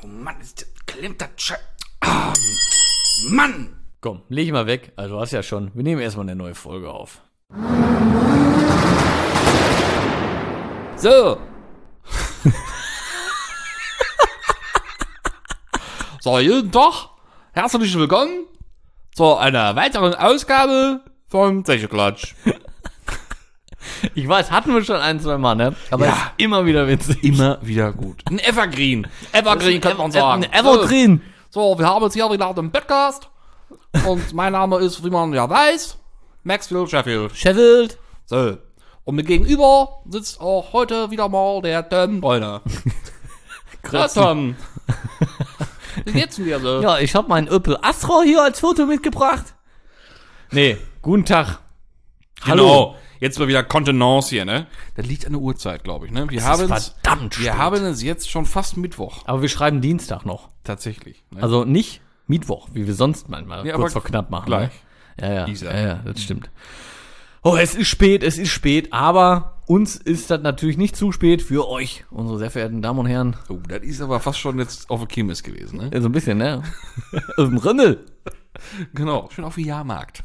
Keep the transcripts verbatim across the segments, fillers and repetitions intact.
Oh Mann, ist, klemmt das Scheiß. Ah, Mann! Komm, leg ich mal weg. Also du hast ja schon. Wir nehmen erstmal eine neue Folge auf. So. So, jeden Tag herzlich willkommen zu einer weiteren Ausgabe von Zecheklatsch. Ich weiß, hatten wir schon ein, zwei Mal, ne? Aber Ja. ist immer wieder witzig. Immer wieder gut. Ein Evergreen. Evergreen könnte man sagen. Ein Evergreen. So, so, wir haben jetzt hier wieder den Podcast. Und mein Name ist, wie man ja weiß, Maxfield Sheffield. Sheffield. So. Und mir gegenüber sitzt auch heute wieder mal der Tom Bräuner. Ja, Tom. Wie geht's denn dir so? Ja, ich habe meinen Opel Astra hier als Foto mitgebracht. Nee, guten Tag. Hallo. Jetzt mal wieder Kontenance hier, ne? Das liegt an der Uhrzeit, glaube ich, ne? Wir haben es, verdammt wir spät. haben es jetzt schon fast Mittwoch. Aber wir schreiben Dienstag noch. Tatsächlich. Ne? Also nicht Mittwoch, wie wir sonst manchmal Ja, kurz aber vor knapp machen. gleich. Ne? Ja, ja, Isa. ja, ja, das stimmt. Oh, es ist spät, es ist spät, aber uns ist das natürlich nicht zu spät für euch, unsere sehr verehrten Damen und Herren. Oh, das ist aber fast schon jetzt auf der Kirmes gewesen, ne? Ja, so ein bisschen, ne? Aus dem Rimmel. Genau, schön auf dem Jahrmarkt.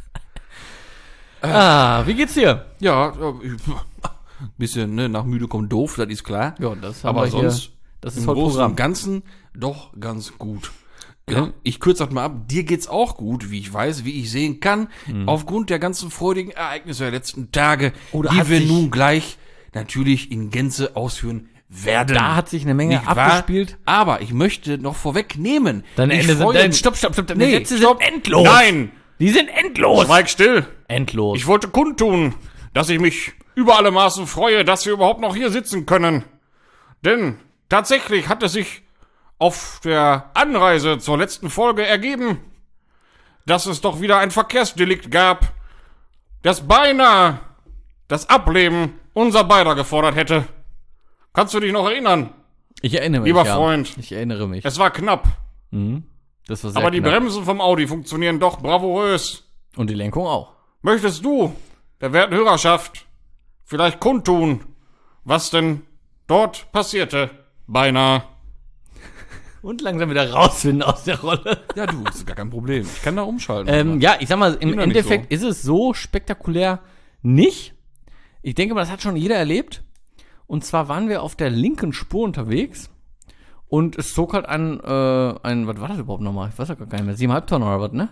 Ah, wie geht's dir? Ja, ja, bisschen, ne, nach müde kommt doof, das ist klar. Ja, das haben Aber wir hier. sonst Das ist im heute Großen Programm. und Ganzen doch ganz gut. Ja. Ich kürze das mal ab. Dir geht's auch gut, wie ich weiß, wie ich sehen kann, aufgrund der ganzen freudigen Ereignisse der letzten Tage, Oh, da die hat wir sich- nun gleich natürlich in Gänze ausführen werden. Da hat sich eine Menge Nicht wahr? abgespielt. Aber ich möchte noch vorwegnehmen. Deine ich Ende sind, freue dein, mich- stopp, stopp, stopp, deine Nee, Sätze stopp. sind endlos. Nein! Die sind endlos. Schweig still! Endlos. Ich wollte kundtun, dass ich mich über alle Maßen freue, dass wir überhaupt noch hier sitzen können. Denn tatsächlich hat es sich auf der Anreise zur letzten Folge ergeben, dass es doch wieder ein Verkehrsdelikt gab, das beinahe das Ableben unser beider gefordert hätte. Kannst du dich noch erinnern? ich erinnere mich, Lieber ja. Freund. Ich erinnere mich. Es war knapp, Das war sehr aber die knapp. Bremsen vom Audi funktionieren doch bravourös. Und die Lenkung auch. Möchtest du, der werten Hörerschaft, vielleicht kundtun, was denn dort passierte? Beinahe. Und langsam wieder rausfinden aus der Rolle. Ja, du, ist gar kein Problem. Ich kann da umschalten. Ähm, ja, ich sag mal, im Bin doch nicht Endeffekt ist es so spektakulär nicht. Ich denke mal, das hat schon jeder erlebt. Und zwar waren wir auf der linken Spur unterwegs und es zog halt ein, äh, ein, was war das überhaupt nochmal? Ich weiß ja gar nicht mehr. Siebeneinhalb Tonnen oder was, ne?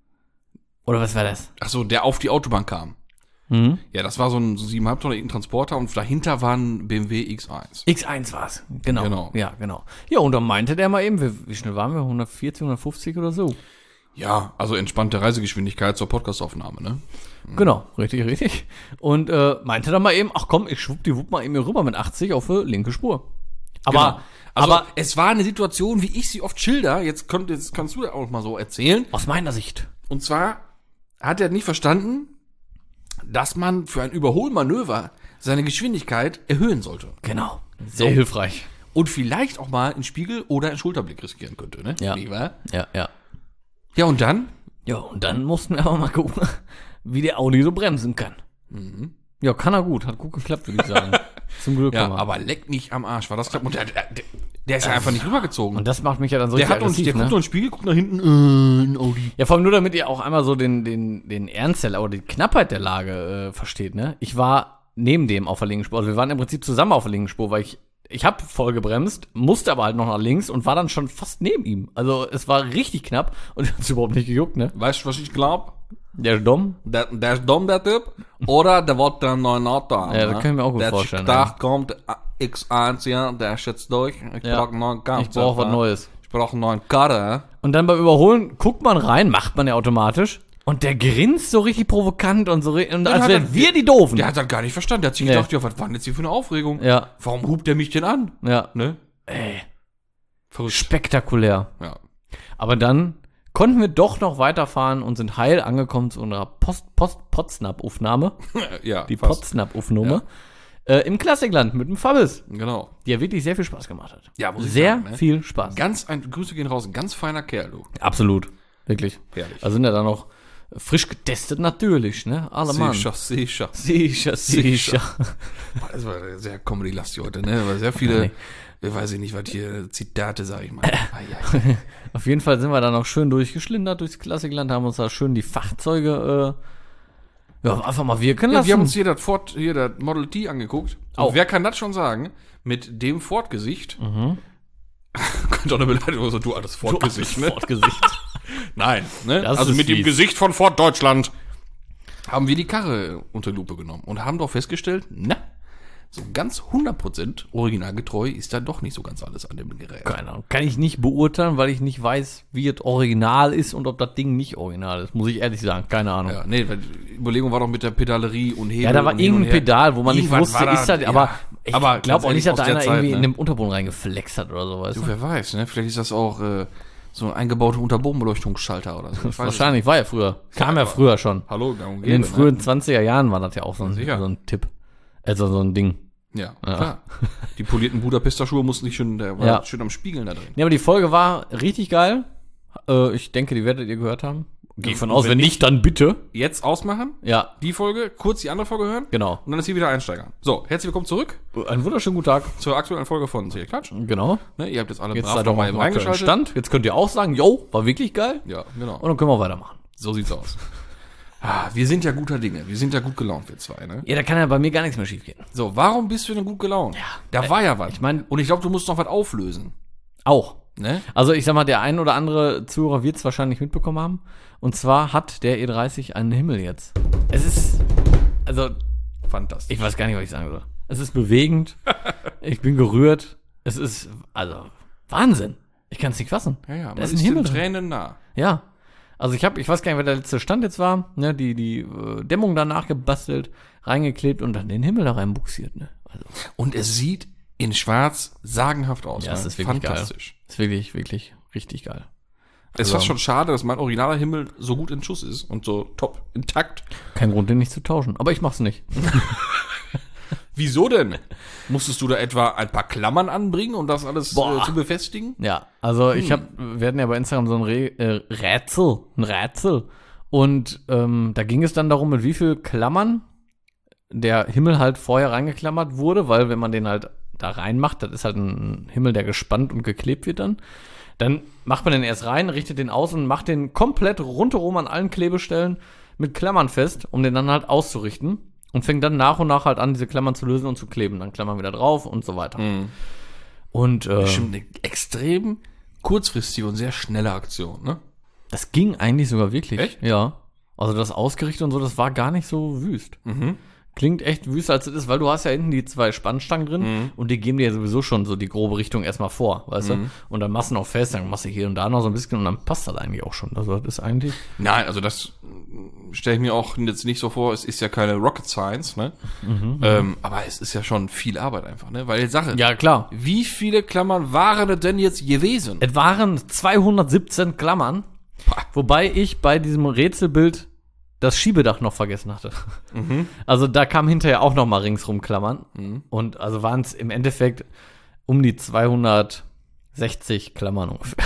Oder was war das? Ach so, der auf die Autobahn kam. Mhm. Ja, das war so ein so siebeneinhalb Tonnen Transporter und dahinter war ein B M W X eins. X eins war's. Genau. Genau. Ja, genau. Ja, und dann meinte der mal eben, wie, wie schnell waren wir? hundertvierzig, hundertfünfzig oder so? Ja, also entspannte Reisegeschwindigkeit zur Podcastaufnahme, ne? Genau, richtig, richtig. Und äh, meinte dann mal eben, ach komm, ich schwuppdiwupp mal eben hier rüber mit achtzig auf die linke Spur. Aber, Genau. Also, aber es war eine Situation, wie ich sie oft schilder. Jetzt, könnt, jetzt kannst du ja auch mal so erzählen. aus meiner Sicht. Und zwar hat er nicht verstanden, dass man für ein Überholmanöver seine Geschwindigkeit erhöhen sollte. Genau. Sehr So. hilfreich. Und vielleicht auch mal einen Spiegel oder einen Schulterblick riskieren könnte, ne? Ja. Nicht wahr? Ja, ja. Ja, und dann? Ja, und dann mussten wir aber mal gucken, wie der Audi so bremsen kann. Ja, kann er gut. Hat gut geklappt, würde ich sagen. Zum Glück. Ja, aber. aber leck nicht am Arsch. War das knapp? Und der, der, der ist ja einfach nicht rübergezogen. Und das macht mich ja dann so der richtig hat uns, der aggressiv, guckt ne? uns Spiegel, guckt nach hinten, äh, ein Audi. Ja, vor allem nur, damit ihr auch einmal so den, den, den Ernst der, oder die Knappheit der Lage äh, versteht, ne? Ich war neben dem auf der linken Spur. Also wir waren im Prinzip zusammen auf der linken Spur, weil ich, ich habe voll gebremst, musste aber halt noch nach links und war dann schon fast neben ihm. Also es war richtig knapp und hat es überhaupt nicht gejuckt, ne? Weißt du, was ich glaube? Der ist dumm. Der, der ist dumm, der Typ. Oder der wird einen neuen Auto haben. Ja, das ne? kann ich mir auch gut der vorstellen, Der hat gedacht, kommt, X eins, ja, der ist jetzt durch. Ich Ja. brauche einen neuen Kampf. Ich brauche was Neues. Ich brauche einen neuen Karre. Und dann beim Überholen guckt man rein, macht man ja automatisch. Und der grinst so richtig provokant und so, ri- und als hat wären er- wir die Doofen. Der hat das gar nicht verstanden. Der hat sich Nee. gedacht, ja, was war denn jetzt hier für eine Aufregung? Ja, Warum hupt der mich denn an? ja. Ne? Ey, Verrückt. spektakulär. Ja. Aber dann konnten wir doch noch weiterfahren und sind heil angekommen zu unserer Post, Post, Potsnap-Aufnahme. ja, Die fast. Potsnap-Aufnahme. Äh, Im Klassikland mit dem Fabis, Genau. die ja wirklich sehr viel Spaß gemacht hat. Ja, muss ich Sehr sagen, ne? viel Spaß. Ganz ein, Grüße gehen raus, ein ganz feiner Kerl, du. Absolut. Wirklich. Herrlich. Da sind ja dann noch Frisch getestet natürlich, ne? Alle Mann. Sicher, sicher. Sicher, sicher. Boah, das war sehr Comedy-lastig heute, ne? Aber sehr viele, Nee. ich weiß ich nicht, was hier, Zitate, sag ich mal. Ai, ai. Auf jeden Fall sind wir da noch schön durchgeschlindert durchs Klassikland, haben uns da schön die Fahrzeuge äh, ja, einfach mal wirken Ja, lassen. wir haben uns hier das Ford, hier das Model T angeguckt. Auch. Und wer kann das schon sagen? Mit dem Ford-Gesicht. Mhm. Könnte auch eine Beleidigung so, du altes Ford-Gesicht, ne? Ford-Gesicht. Nein, ne? Das Also ist mit dem fies. Gesicht von Ford Deutschland. Haben wir die Karre unter Lupe genommen und haben doch festgestellt, na, so ganz hundert Prozent originalgetreu ist da doch nicht so ganz alles an dem Gerät. Keine Ahnung. Kann ich nicht beurteilen, weil ich nicht weiß, wie es original ist und ob das Ding nicht original ist. Muss ich ehrlich sagen. Keine Ahnung. Ja, Ja, nee, weil die Überlegung war doch mit der Pedalerie und Hebel. da war und hin und irgendein her. Pedal, wo man nicht Irgendwas wusste, war ist da, das, aber ja. ich Aber glaube auch ganz nicht, ehrlich, dass da aus einer der Zeit, irgendwie ne? in dem Unterboden reingeflext hat oder so, weißt Du, du? wer weiß, ne? Vielleicht ist das auch äh, so ein eingebauter Unterbodenbeleuchtungsschalter oder so. Ich weiß Wahrscheinlich, war ja früher. Kam ja aber- früher schon. es. Hallo, gang und In gäbe, den ne? frühen zwanziger Jahren war das ja auch so ein, Sicher. so ein Tipp. Also so ein Ding. Ja, klar. Die polierten Budapester Schuhe mussten nicht schön, der war Ja. schön am Spiegeln da drin. Ja, aber die Folge war richtig geil. Äh, ich denke, die werdet ihr gehört haben. Gehe Ja, von und aus, wenn wenn nicht, dann bitte. Jetzt ausmachen, Ja, die Folge, kurz die andere Folge hören genau. und dann ist hier wieder einsteigern. So, herzlich willkommen zurück Einen wunderschönen guten Tag. zur aktuellen Folge von Serie Klatsch. Genau. Ne, ihr habt jetzt alle Jetzt brav seid doch nochmal mal eben im aktuellen reingeschaltet. Stand. Jetzt könnt ihr auch sagen, yo, war wirklich geil. Ja, genau. Und dann können wir weitermachen. So sieht's aus. Ah, wir sind ja guter Dinge. Wir sind ja gut gelaunt, wir zwei, ne? Ja, da kann ja bei mir gar nichts mehr schief gehen. So, warum bist du denn gut gelaunt? Ja. Da war ja was. ich mein- und ich glaube, du musst noch was auflösen. Auch. Ne? Also ich sag mal, der ein oder andere Zuhörer wird es wahrscheinlich mitbekommen haben. Und zwar hat der E dreißig einen Himmel jetzt. Es ist, also Fantastisch. ich weiß gar nicht, was ich sagen soll. Es ist bewegend. Ich bin gerührt. Es ist, also Wahnsinn. Ich kann es nicht fassen. ja, ja, Da man ist ist, ein Himmel den drin. Tränen nah. Ja. Also ich habe, ich weiß gar nicht, wer der letzte Stand jetzt war, ne, die, die äh, Dämmung danach gebastelt, reingeklebt und dann den Himmel da reinbuxiert, ne. Also, Und es sieht in schwarz sagenhaft aus. ja, ne? es ist wirklich Fantastisch. geil. Ist wirklich, wirklich richtig geil. Es ist Also- fast schon schade, dass mein originaler Himmel so gut in Schuss ist und so top intakt. Kein Grund, den nicht zu tauschen. Aber ich mach's nicht. Wieso denn? Musstest du da etwa ein paar Klammern anbringen, um das alles Boah. äh, zu befestigen? Ja, also ich habe, wir hatten ja bei Instagram so ein Re äh, Rätsel, ein Rätsel. Und ähm, da ging es dann darum, mit wie viel Klammern der Himmel halt vorher reingeklammert wurde, weil wenn man den halt da reinmacht, das ist halt ein Himmel, der gespannt und geklebt wird dann. Dann macht man den erst rein, richtet den aus und macht den komplett rundherum an allen Klebestellen mit Klammern fest, um den dann halt auszurichten. Und fängt dann nach und nach halt an, diese Klammern zu lösen und zu kleben. Dann Klammern wieder drauf und so weiter. Und äh, Bestimmt eine extrem kurzfristige und sehr schnelle Aktion, ne? das ging eigentlich sogar wirklich. Echt? Ja. Also das ausgerichtet und so, das war gar nicht so wüst. Mhm. Klingt echt wüst, als es ist, weil du hast ja hinten die zwei Spannstangen drin Mhm. und die geben dir ja sowieso schon so die grobe Richtung erstmal vor, weißt du? Und dann machst du noch fest, dann machst du hier und da noch so ein bisschen und dann passt das eigentlich auch schon. Also das ist eigentlich. Nein, also das stelle ich mir auch jetzt nicht so vor. Es ist ja keine Rocket Science, ne? Ähm, aber es ist ja schon viel Arbeit einfach, ne? Weil jetzt Sache, Ja, klar. wie viele Klammern waren es denn jetzt gewesen? Es waren zweihundertsiebzehn Klammern, wobei ich bei diesem Rätselbild das Schiebedach noch vergessen hatte. Also da kam hinterher auch noch mal ringsrum Klammern. Und also waren es im Endeffekt um die zweihundertsechzig Klammern ungefähr.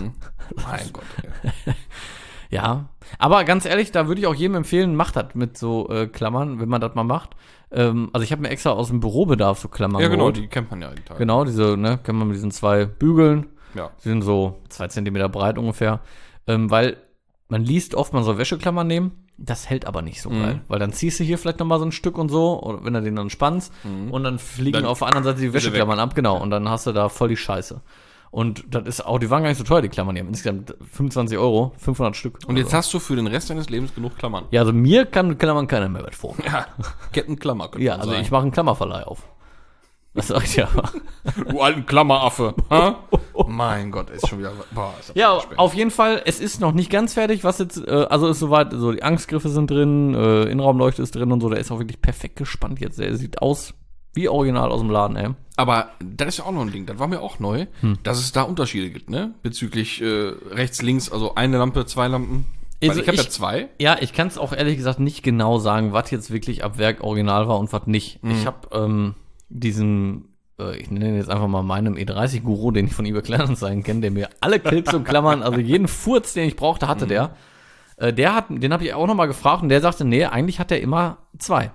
Mein Gott. Ey. Ja, aber ganz ehrlich, da würde ich auch jedem empfehlen, macht das mit so äh, Klammern, wenn man das mal macht. Ähm, also ich habe mir extra aus dem Bürobedarf so Klammern Ja, genau, geholt. die kennt man ja jeden Tag. Genau, diese, ne, kennt man mit diesen zwei Bügeln. Ja. Die sind so zwei Zentimeter breit ungefähr. Ähm, weil man liest oft, man soll Wäscheklammern nehmen. Das hält aber nicht so Mhm. geil. Weil dann ziehst du hier vielleicht noch mal so ein Stück und so, oder wenn du den dann spannst. Und dann fliegen Dann auf der anderen Seite die sie Wäscheklammern ab. Genau, und dann hast du da voll die Scheiße. Und das ist auch, die waren gar nicht so teuer, die Klammern. Die haben insgesamt fünfundzwanzig Euro, fünfhundert Stück. Und jetzt hast du für den Rest deines Lebens genug Klammern. Ja, also mir kann mit Klammern keiner mehr was vor. Ja, Kettenklammer könnte Ja, man also sagen. ich mache einen Klammerverleih auf. Das sag ich ja. Du alten Klammeraffe. Hä? Mein Gott, ist schon wieder. Boah, ist das Ja, spät. auf jeden Fall, es ist noch nicht ganz fertig, was jetzt, äh, also ist soweit, so die Angstgriffe sind drin, äh, Innenraumleuchte ist drin und so, der ist auch wirklich perfekt gespannt jetzt. Der sieht aus wie original aus dem Laden, ey. Aber das ist ja auch noch ein Ding, das war mir auch neu, Hm. dass es da Unterschiede gibt, ne? Bezüglich äh, rechts, links, also eine Lampe, zwei Lampen. Weil Also ich habe ja ich- zwei. Ja, ich kann es auch ehrlich gesagt nicht genau sagen, was jetzt wirklich ab Werk original war und was nicht. Ich habe ähm, diesen, äh, ich nenne ihn jetzt einfach mal meinem E dreißig-Guru, den ich von eBay Kleinanzeigen kenne, der mir alle Clips und Klammern, also jeden Furz, den ich brauchte, hatte der. Äh, der hat, den habe ich auch nochmal gefragt und der sagte, nee, eigentlich hat er immer zwei.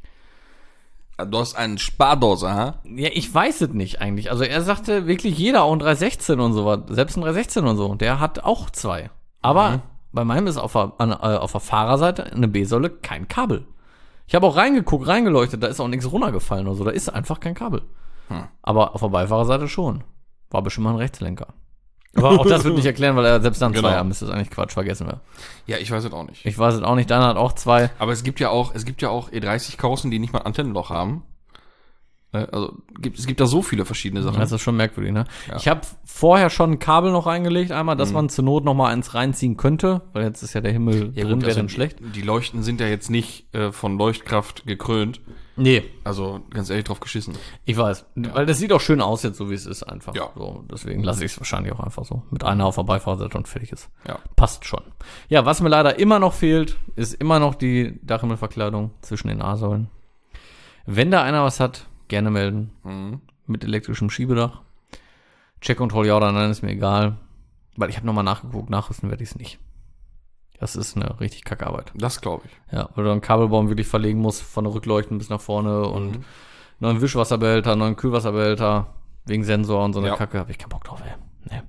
Du hast einen Spardose, ha? Ja, ich weiß es nicht eigentlich. Also er sagte wirklich jeder, auch ein drei sechzehn und so was, selbst ein drei sechzehn und so, der hat auch zwei. Aber mhm. bei meinem ist auf der, an, äh, auf der Fahrerseite eine B-Säule kein Kabel. Ich habe auch reingeguckt, reingeleuchtet, da ist auch nichts runtergefallen oder so, da ist einfach kein Kabel. Hm. Aber auf der Beifahrerseite schon. War bestimmt mal ein Rechtslenker. Aber auch das wird nicht erklären, weil er selbst dann genau. zwei haben müsste. Das eigentlich Quatsch, vergessen wir. Ja, ich weiß es auch nicht. Ich weiß es auch nicht, Deiner hat auch zwei. Aber es gibt ja auch, es gibt ja auch E dreißig Karossen, die nicht mal ein Antennenloch haben. Also gibt, es gibt da so viele verschiedene Sachen. Das ist schon merkwürdig, ne? Ja. Ich habe vorher schon ein Kabel noch reingelegt, einmal, dass mhm. man zur Not noch mal eins reinziehen könnte, weil jetzt ist ja der Himmel ja, drin, gut, wäre also dann schlecht. Die Leuchten sind ja jetzt nicht äh, von Leuchtkraft gekrönt. Nee. Also ganz ehrlich drauf geschissen. Ich weiß, ja. weil das sieht auch schön aus jetzt, so wie es ist einfach. Ja. So, deswegen lasse ich es wahrscheinlich auch einfach so. Mit einer auf der Beifahrerseite und fertig ist. Ja. Passt schon. Ja, was mir leider immer noch fehlt, ist immer noch die Dachhimmelverkleidung zwischen den A-Säulen. Wenn da einer was hat, gerne melden. Mhm. Mit elektrischem Schiebedach. Check-Control, ja oder nein, ist mir egal. Weil ich habe nochmal nachgeguckt, nachrüsten werde ich es nicht. Das ist eine richtig kacke Arbeit. Das glaube ich. Ja, weil du einen Kabelbaum wirklich verlegen musst, von der Rückleuchten bis nach vorne mhm. und neuen Wischwasserbehälter, neuen Kühlwasserbehälter, wegen Sensor und so eine ja. Kacke, habe ich keinen Bock drauf, ey. Nee.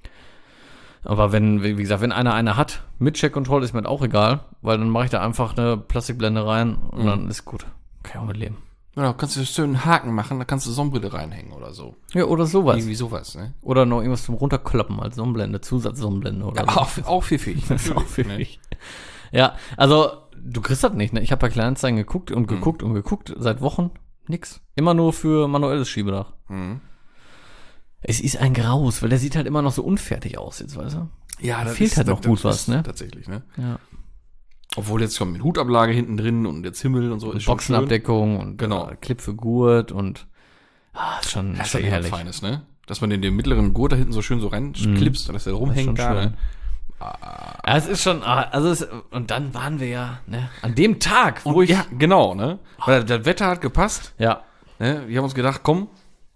Aber wenn, wie gesagt, wenn einer eine hat, mit Check-Control ist mir auch egal, weil dann mache ich da einfach eine Plastikblende rein und mhm. dann ist gut. Kann ich auch mit leben. Ja, kannst du schön einen Haken machen, da kannst du Sonnenbrille reinhängen oder so. Ja, oder sowas. Irgendwie sowas, ne? Oder noch irgendwas zum Runterkloppen als Sonnenblende, Zusatzsonnenblende oder ja, so. Auch, auch pfiffig. Das ist auch pfiffig. Ne? Ja, also, du kriegst das nicht, ne? Ich habe bei Kleinanzeigen geguckt und geguckt mhm. und geguckt, seit Wochen nix. Immer nur für manuelles Schiebedach. Mhm. Es ist ein Graus, weil der sieht halt immer noch so unfertig aus jetzt, weißt du? Ja, da fehlt ist, halt noch das, gut das was, ne? Tatsächlich, ne? Ja. Obwohl jetzt schon mit Hutablage hinten drin und jetzt Himmel und so und ist schon Boxenabdeckung und genau. äh, Clip für Gurt und ah, ist schon, das schon ist ja herrlich. Feines, ne? Dass man den, den mittleren Gurt da hinten so schön so reinklipst mm. und dass der rumhängen kann. Ne? Ah. Ja, es ist schon, also es, und dann waren wir ja, ne, an dem Tag, wo und, ich... Ja, genau, ne? Weil das Wetter hat gepasst. Ja. Ne? Wir haben uns gedacht, komm,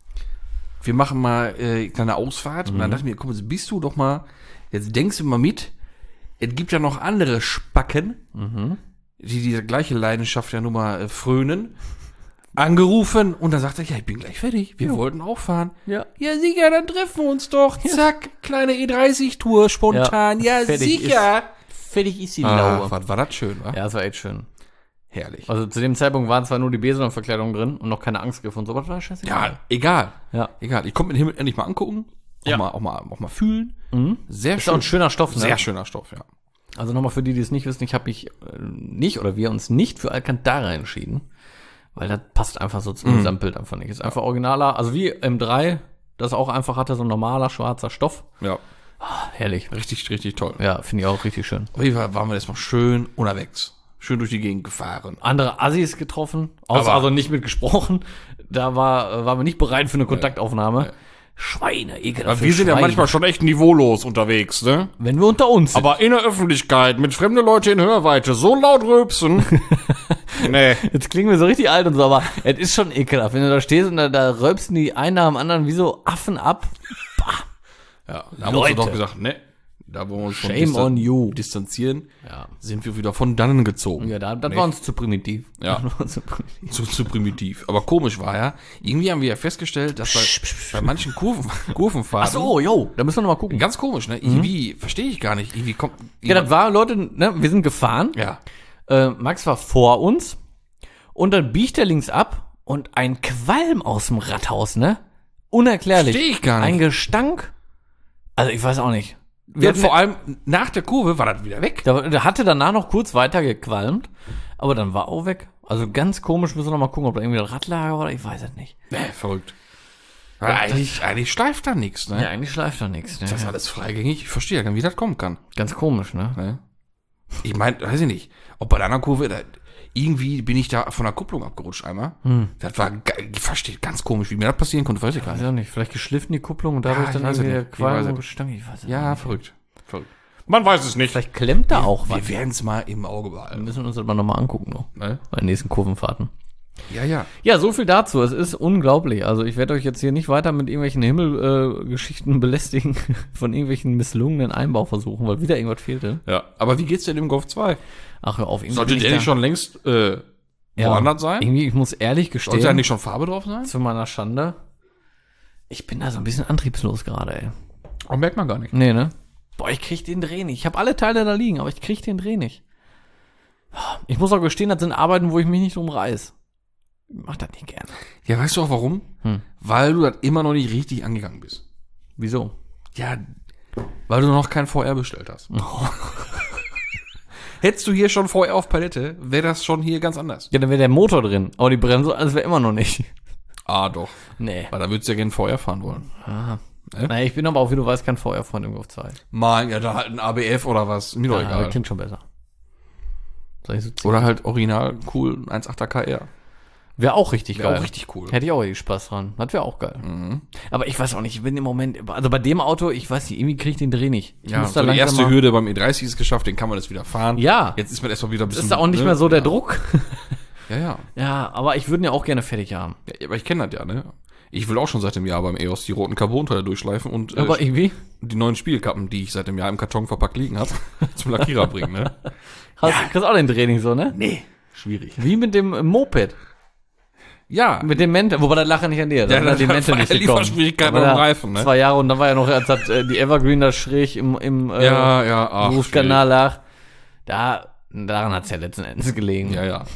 wir machen mal äh, eine kleine Ausfahrt. Mhm. Und dann dachte ich mir, komm, jetzt bist du doch mal, jetzt denkst du mal mit, es gibt ja noch andere Spacken, mhm. die diese gleiche Leidenschaft ja nun mal äh, frönen, angerufen und dann sagt er, ja, ich bin gleich fertig, wir ja. wollten auch fahren. Ja. Ja, sicher, dann treffen wir uns doch. Ja. Zack, kleine E dreißig Tour, spontan, ja, ja sicher. Ist, fertig ist die ah, Laue. Was war das schön, wa? Ja, das war echt schön. Herrlich. Also zu dem Zeitpunkt waren zwar nur die Besenverkleidung drin und noch keine Angstgriffe und so, aber das war scheißegal. Ja, egal. Ja. Egal, ich konnte mir den Himmel endlich mal angucken, auch, ja. mal, auch, mal, auch mal fühlen. Mhm. Sehr ist schön. Ist auch ein schöner Stoff, ne? Sehr schöner Stoff, ja. Also nochmal für die, die es nicht wissen, ich habe mich äh, nicht oder wir uns nicht für Alcantara entschieden, weil das passt einfach so zum mhm. Gesamtbild einfach nicht. Ist einfach originaler, also wie M drei, das auch einfach hatte, so ein normaler schwarzer Stoff. Ja. Ah, herrlich. Richtig, richtig toll. Ja, finde ich auch richtig schön. Auf jeden Fall waren wir jetzt mal schön unterwegs. Schön durch die Gegend gefahren. Andere Assis getroffen, außer also nicht mit gesprochen. Da war, waren wir nicht bereit für eine Kontaktaufnahme. Ja. Schweine, ekelhaft. Wir sind Schweine. Ja manchmal schon echt niveaulos unterwegs, ne? Wenn wir unter uns sind. Aber in der Öffentlichkeit mit fremden Leuten in Hörweite so laut rülpsen. Nee. Jetzt klingen wir so richtig alt und so, aber es ist schon ekelhaft. Wenn du da stehst und da, da rülpsen die einen nach dem anderen wie so Affen ab. Bah. Ja, da haben wir uns doch gesagt, ne? Da wo wir uns von Shame on you. distanzieren, ja. sind wir wieder von dannen gezogen. Ja, da, das nee. war uns zu primitiv. Ja, zu primitiv. Zu, zu primitiv. Aber komisch war ja, irgendwie haben wir ja festgestellt, dass bei, bei manchen Kurven, Kurvenfahrten... Ach so, jo, da müssen wir noch mal gucken. Ganz komisch, ne? Irgendwie, mhm. verstehe ich gar nicht. Irgendwie kommt... Ja, das war, Leute, ne, wir sind gefahren. Ja. Äh, Max war vor uns und dann biegt er links ab und ein Qualm aus dem Rathaus, ne? Unerklärlich. Verstehe ich gar nicht. Ein Gestank. Also, ich weiß auch nicht. Wir vor allem nach der Kurve war das wieder weg. Da, der hatte danach noch kurz weiter gequalmt, aber dann war auch weg. Also ganz komisch, müssen wir noch mal gucken, ob da irgendwie ein Radlager war, ich weiß es nicht. Nee, verrückt. Ja, eigentlich, eigentlich schleift da nichts, ne? Ja, eigentlich schleift da nichts. Ne? Das ist alles freigängig. Ich verstehe ja gar nicht, wie das kommen kann. Ganz komisch, ne? ne? Ich meine, weiß ich nicht, ob bei der anderen Kurve, da, irgendwie bin ich da von der Kupplung abgerutscht einmal. Hm. Das war, ich verstehe ganz komisch, wie mir das passieren konnte, weiß ich gar nicht. Weiß ich nicht, vielleicht geschliffen die Kupplung und dadurch ja, dann irgendwie der Qualm und Gestank, ich weiß es Ja, nicht. verrückt. verrückt. Man weiß es nicht. Vielleicht klemmt da auch wir, was. Wir werden es mal im Auge behalten. Wir müssen uns das mal nochmal angucken, noch. Ne? Bei den nächsten Kurvenfahrten. Ja, ja. Ja, so viel dazu. Es ist unglaublich. Also ich werde euch jetzt hier nicht weiter mit irgendwelchen Himmelgeschichten äh, Geschichten belästigen von irgendwelchen misslungenen Einbauversuchen, weil wieder irgendwas fehlte. Ja, aber wie geht's denn im Golf zwei? Ach, hör auf. irgendwie Sollte bin ich der da- nicht schon längst äh, Ja. woanders sein? Irgendwie, ich muss ehrlich gestehen, Sollte da nicht schon Farbe drauf sein? zu meiner Schande, ich bin da so ein bisschen antriebslos gerade, ey. Oh, merkt man gar nicht. Nee, ne? Boah, ich krieg den Dreh nicht. Ich habe alle Teile da liegen, aber ich krieg den Dreh nicht. Ich muss auch gestehen, das sind Arbeiten, wo ich mich nicht drum reiß. Ich mach das nicht gerne. Ja, weißt du auch warum? Hm. Weil du das immer noch nicht richtig angegangen bist. Wieso? Ja, weil du noch kein V R bestellt hast. Hättest du hier schon V R auf Palette, wäre das schon hier ganz anders. Ja, dann wäre der Motor drin, aber die Bremse, alles wäre immer noch nicht. Ah, doch. Nee. Weil da würdest du ja gerne V R fahren wollen. Aha. Äh? Naja, ich bin aber auch, wie du weißt, kein V R-Freund im Golf zwei. Mal, ja, da halt ein A B F oder was. Mir doch Ja, egal. das klingt schon besser. Soll ich so ziehen? Oder halt original cool eins Komma achter K R. Wäre auch richtig Wäre geil. auch richtig cool. Hätte ich auch richtig Spaß dran. Das wäre auch geil. Mhm. Aber ich weiß auch nicht, ich bin im Moment, also bei dem Auto, ich weiß nicht, irgendwie kriege ich den Dreh nicht. Ich Ja, muss so da die langsam erste mal- Hürde beim E dreißig ist geschafft, den kann man jetzt wieder fahren. Ja. Jetzt ist man erstmal wieder ein Das bisschen... ist da auch nicht ne? mehr so der ja. Druck. Ja, ja. Ja, aber ich würde ihn ja auch gerne fertig haben. Ja, aber ich kenne das ja, ne? Ich will auch schon seit dem Jahr beim E O S die roten Carbon-Teile durchschleifen und äh, Aber irgendwie, die neuen Spielkappen, die ich seit dem Jahr im Karton verpackt liegen habe, zum Lackierer bringen, ne? hast, kriegst auch den Dreh nicht so, ne? Nee. Schwierig. Wie mit dem äh, Moped. Ja. Mit dem Mente, wobei das lache nicht an dir. Da Ja, sind das die war Mente nicht gekommen. Lieferschwierigkeiten Da war am da Reifen, ne? Zwei Jahre und dann war ja noch, als hat äh, die Evergreen da schräg im, im äh, Ja, ja, ach, Berufskanal lag. Da, daran hat's ja letzten Endes gelegen. Ja, ja.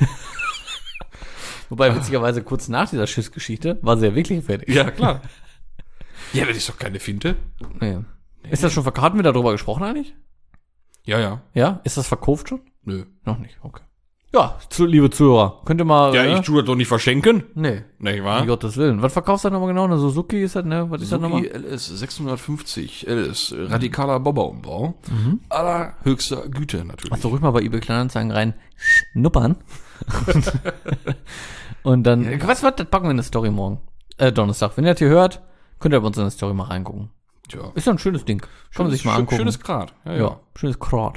Wobei, witzigerweise, kurz nach dieser Schiffsgeschichte war sie ja wirklich fertig. Ja, klar. Ja, das ist doch keine Finte. Nee. Ist das schon verkauft? Hatten wir darüber gesprochen eigentlich? Ja, ja. Ja? Ist das verkauft schon? Nö. Noch nicht, okay. Ja, zu, liebe Zuhörer, könnt ihr mal... Ja, äh, ich tue das doch nicht verschenken. Nee, Nicht um wahr? Gottes Willen. Was verkaufst du da nochmal genau? Eine Suzuki ist das, ne? Was ist das Suzuki nochmal? L S sechshundertfünfzig L S, radikaler Bobberumbau. Allerhöchster Güte natürlich. Machst du ruhig mal bei eBay Kleinanzeigen rein, schnuppern. Und dann, Ja. weißt du was, das packen wir in eine Story morgen. Äh, Donnerstag. Wenn ihr das hier hört, könnt ihr bei uns in eine Story mal reingucken. Tja. Ist ja ein schönes Ding. Kann man sich mal Schönes- angucken. Schönes Grad. Ja, Ja, ja. schönes Kraut.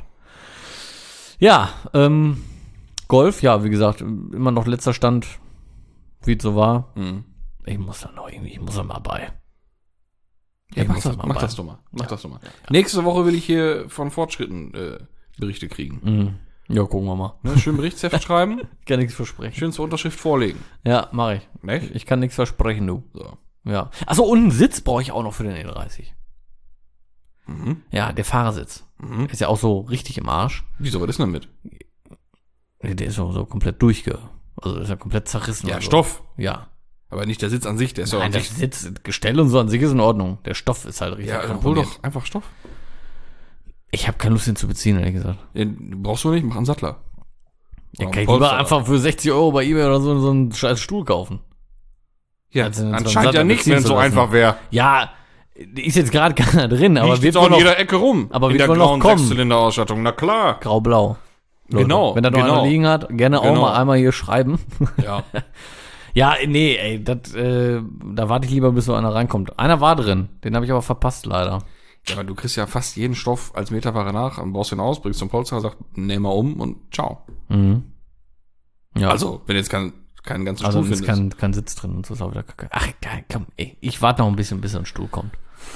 Ja, ähm, Golf, ja, wie gesagt, immer noch letzter Stand, wie es so war. Mhm. Ich muss da noch irgendwie, ich muss da mal bei. Ja, Ich mach, muss das, da mal mach bei. das doch mal. Mach Ja. das doch mal. Nächste Woche will ich hier von Fortschritten äh, Berichte kriegen. Mhm. Ja, gucken wir mal. Ne, schön Berichtsheft schreiben, Ich kann nichts versprechen. schön zur Unterschrift vorlegen. Ja, mache ich. Nicht? Ich kann nichts versprechen, du. So. Ja. Achso, und einen Sitz brauche ich auch noch für den E dreißig. Mhm. Ja, der Fahrersitz. Mhm. Ist ja auch so richtig im Arsch. Wieso, was ist denn damit? Der ist so, so komplett durchge... Also ist ja komplett zerrissen. Ja, und so. Stoff. Ja. Aber nicht der Sitz an sich, der ist ja Nein, an das sich. Sitz, Gestell und so an sich ist in Ordnung. Der Stoff ist halt richtig Ja, dann hol komponiert. doch einfach Stoff. Ich habe keine Lust, den zu beziehen, ehrlich gesagt. Den brauchst du nicht, mach einen Sattler. Ja, Oder kann einen ich lieber Polsterer. einfach für sechzig Euro bei eBay oder so so einen scheiß Stuhl kaufen. Ja, Also, wenn es anscheinend beim ja Sattler nicht, beziehen wenn es zu so lassen. einfach wäre. Ja, ist jetzt gerade keiner drin, aber Liegt wird jetzt auch wohl in noch jeder Ecke rum. aber in wird der wohl noch grauen kommen. Sechszylinder-Ausstattung, na klar. grau-blau. Leute, Genau, Wenn da noch genau. einer liegen hat, gerne auch Genau. mal einmal hier schreiben. Ja. Ja, nee, ey, das, äh, da warte ich lieber, bis so einer reinkommt. Einer war drin, den habe ich aber verpasst, leider. Ja, aber du kriegst ja fast jeden Stoff als Meterware nach und baust den aus, bringst zum Polster, sagst, nehm mal um und ciao. Mhm. Ja, Also, wenn jetzt kein, keinen ganzen also Stuhl ist findest. kein, kein Sitz drin und so ist auch wieder kacke. Ach, geil, komm, ey, ich warte noch ein bisschen, bis ein Stuhl kommt.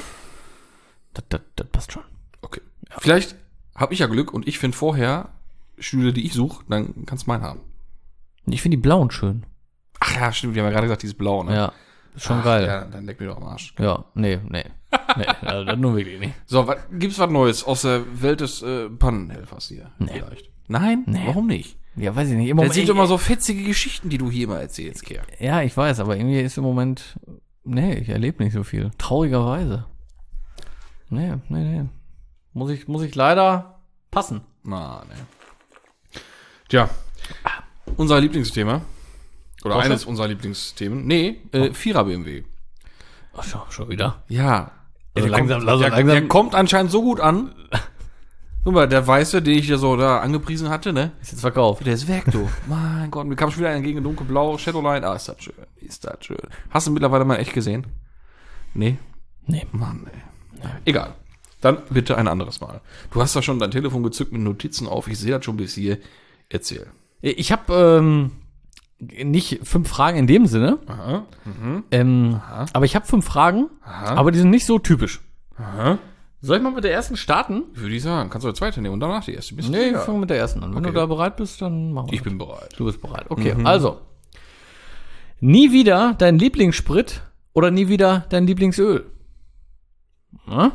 Das, das, das passt schon. Okay. Vielleicht habe ich ja Glück und ich finde vorher Stühle, die ich suche, dann kannst du meinen haben. Ich finde die blauen schön. Ach ja, stimmt, wir haben ja gerade gesagt, dieses Blau, ne? Ja, ist schon Ach, geil. Ja, dann leck mir doch am Arsch. Ja, nee, nee. Nee, also das nur wirklich nicht. So, was, gibt's was Neues aus der Welt des äh, Pannenhelfers hier? Nee. Vielleicht. Nein? Nee. Warum nicht? Ja, weiß ich nicht. Im Das Moment, sind immer so fetzige Geschichten, die du hier immer erzählst, Kerl. ja, ich weiß, aber irgendwie ist im Moment, nee, ich erlebe nicht so viel. Traurigerweise. Nee, nee, nee. Muss ich, muss ich leider passen. Na, ne. Tja, unser Lieblingsthema. Oder Porsche? eines unserer Lieblingsthemen. Nee, äh, Vierer B M W. Ach, schon, schon wieder. Ja. Also der, langsam- kommt, langsam- der, langsam- der kommt anscheinend so gut an. Guck mal, der Weiße, den ich dir so da angepriesen hatte, ne? Ist jetzt verkauft. Der ist weg, du. Mein Gott, mir kam schon wieder ein gegen dunkelblau Shadowline. Ah, ist das schön. Ist das schön. Hast du mittlerweile mal echt gesehen? Nee? Nee. Mann, ey. Egal. Dann bitte ein anderes Mal. Du hast da schon dein Telefon gezückt mit Notizen auf. Ich sehe das schon bis hier. Erzähl. Ich habe ähm, nicht fünf Fragen in dem Sinne. Aha. Mhm. Ähm, Aha. aber ich habe fünf Fragen, Aha. aber die sind nicht so typisch. Aha. Soll ich mal mit der ersten starten? Würde ich sagen. Kannst du die zweite nehmen und danach die erste. Bist du Nee, sicher? wir fangen mit der ersten an. Wenn Okay. du da bereit bist, dann machen wir. Ich bin bereit. Du bist bereit. Okay, also. Nie wieder dein Lieblingssprit oder nie wieder dein Lieblingsöl? Na?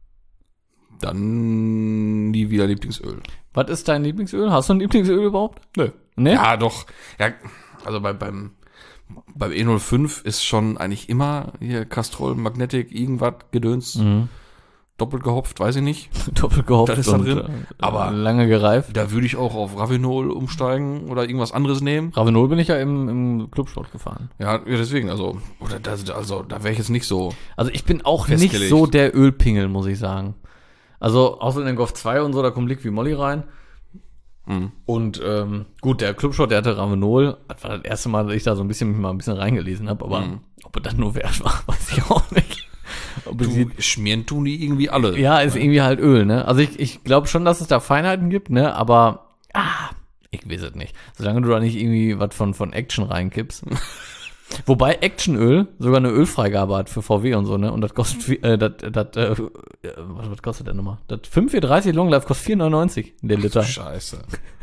Dann nie wieder Lieblingsöl. Was ist dein Lieblingsöl? Hast du ein Lieblingsöl überhaupt? Nö. Ne? Ja, doch. Ja, also bei, beim, beim E null fünf ist schon eigentlich immer hier Castrol, Magnetic, irgendwas, Gedöns, Mhm. doppelt gehopft, weiß ich nicht. Doppelt gehopft Das ist da und drin. äh, Aber- lange gereift. Da würde ich auch auf Ravinol umsteigen oder irgendwas anderes nehmen. Ravenol bin ich ja im, im Clubsport gefahren. Ja, ja, deswegen, also, oder das, also, da wäre ich jetzt nicht so. Also ich bin auch Festgelegt. nicht so der Ölpingel, muss ich sagen. Also außer in den Golf zwei und so, da kommt Liqui Moly rein. Mhm. Und ähm, gut, der Clubshot, der hatte Ravenol. Das war das erste Mal, dass ich da so ein bisschen mich mal ein bisschen reingelesen habe. Aber Mhm. ob er das nur wert war, weiß ich auch nicht. Ob es Du, die- schmieren tun die irgendwie alle. ja, ist irgendwie halt Öl, ne? Also ich, ich glaube schon, dass es da Feinheiten gibt, ne? Aber ah, ich weiß es nicht. Solange du da nicht irgendwie was von, von Action reinkippst. Wobei Actionöl sogar eine Ölfreigabe hat für V W und so, ne? Und das kostet, vi- äh, das, das, äh, was, was kostet der nochmal? Das fünf vier dreißig Long Life kostet vier neunundneunzig der Liter. Scheiße.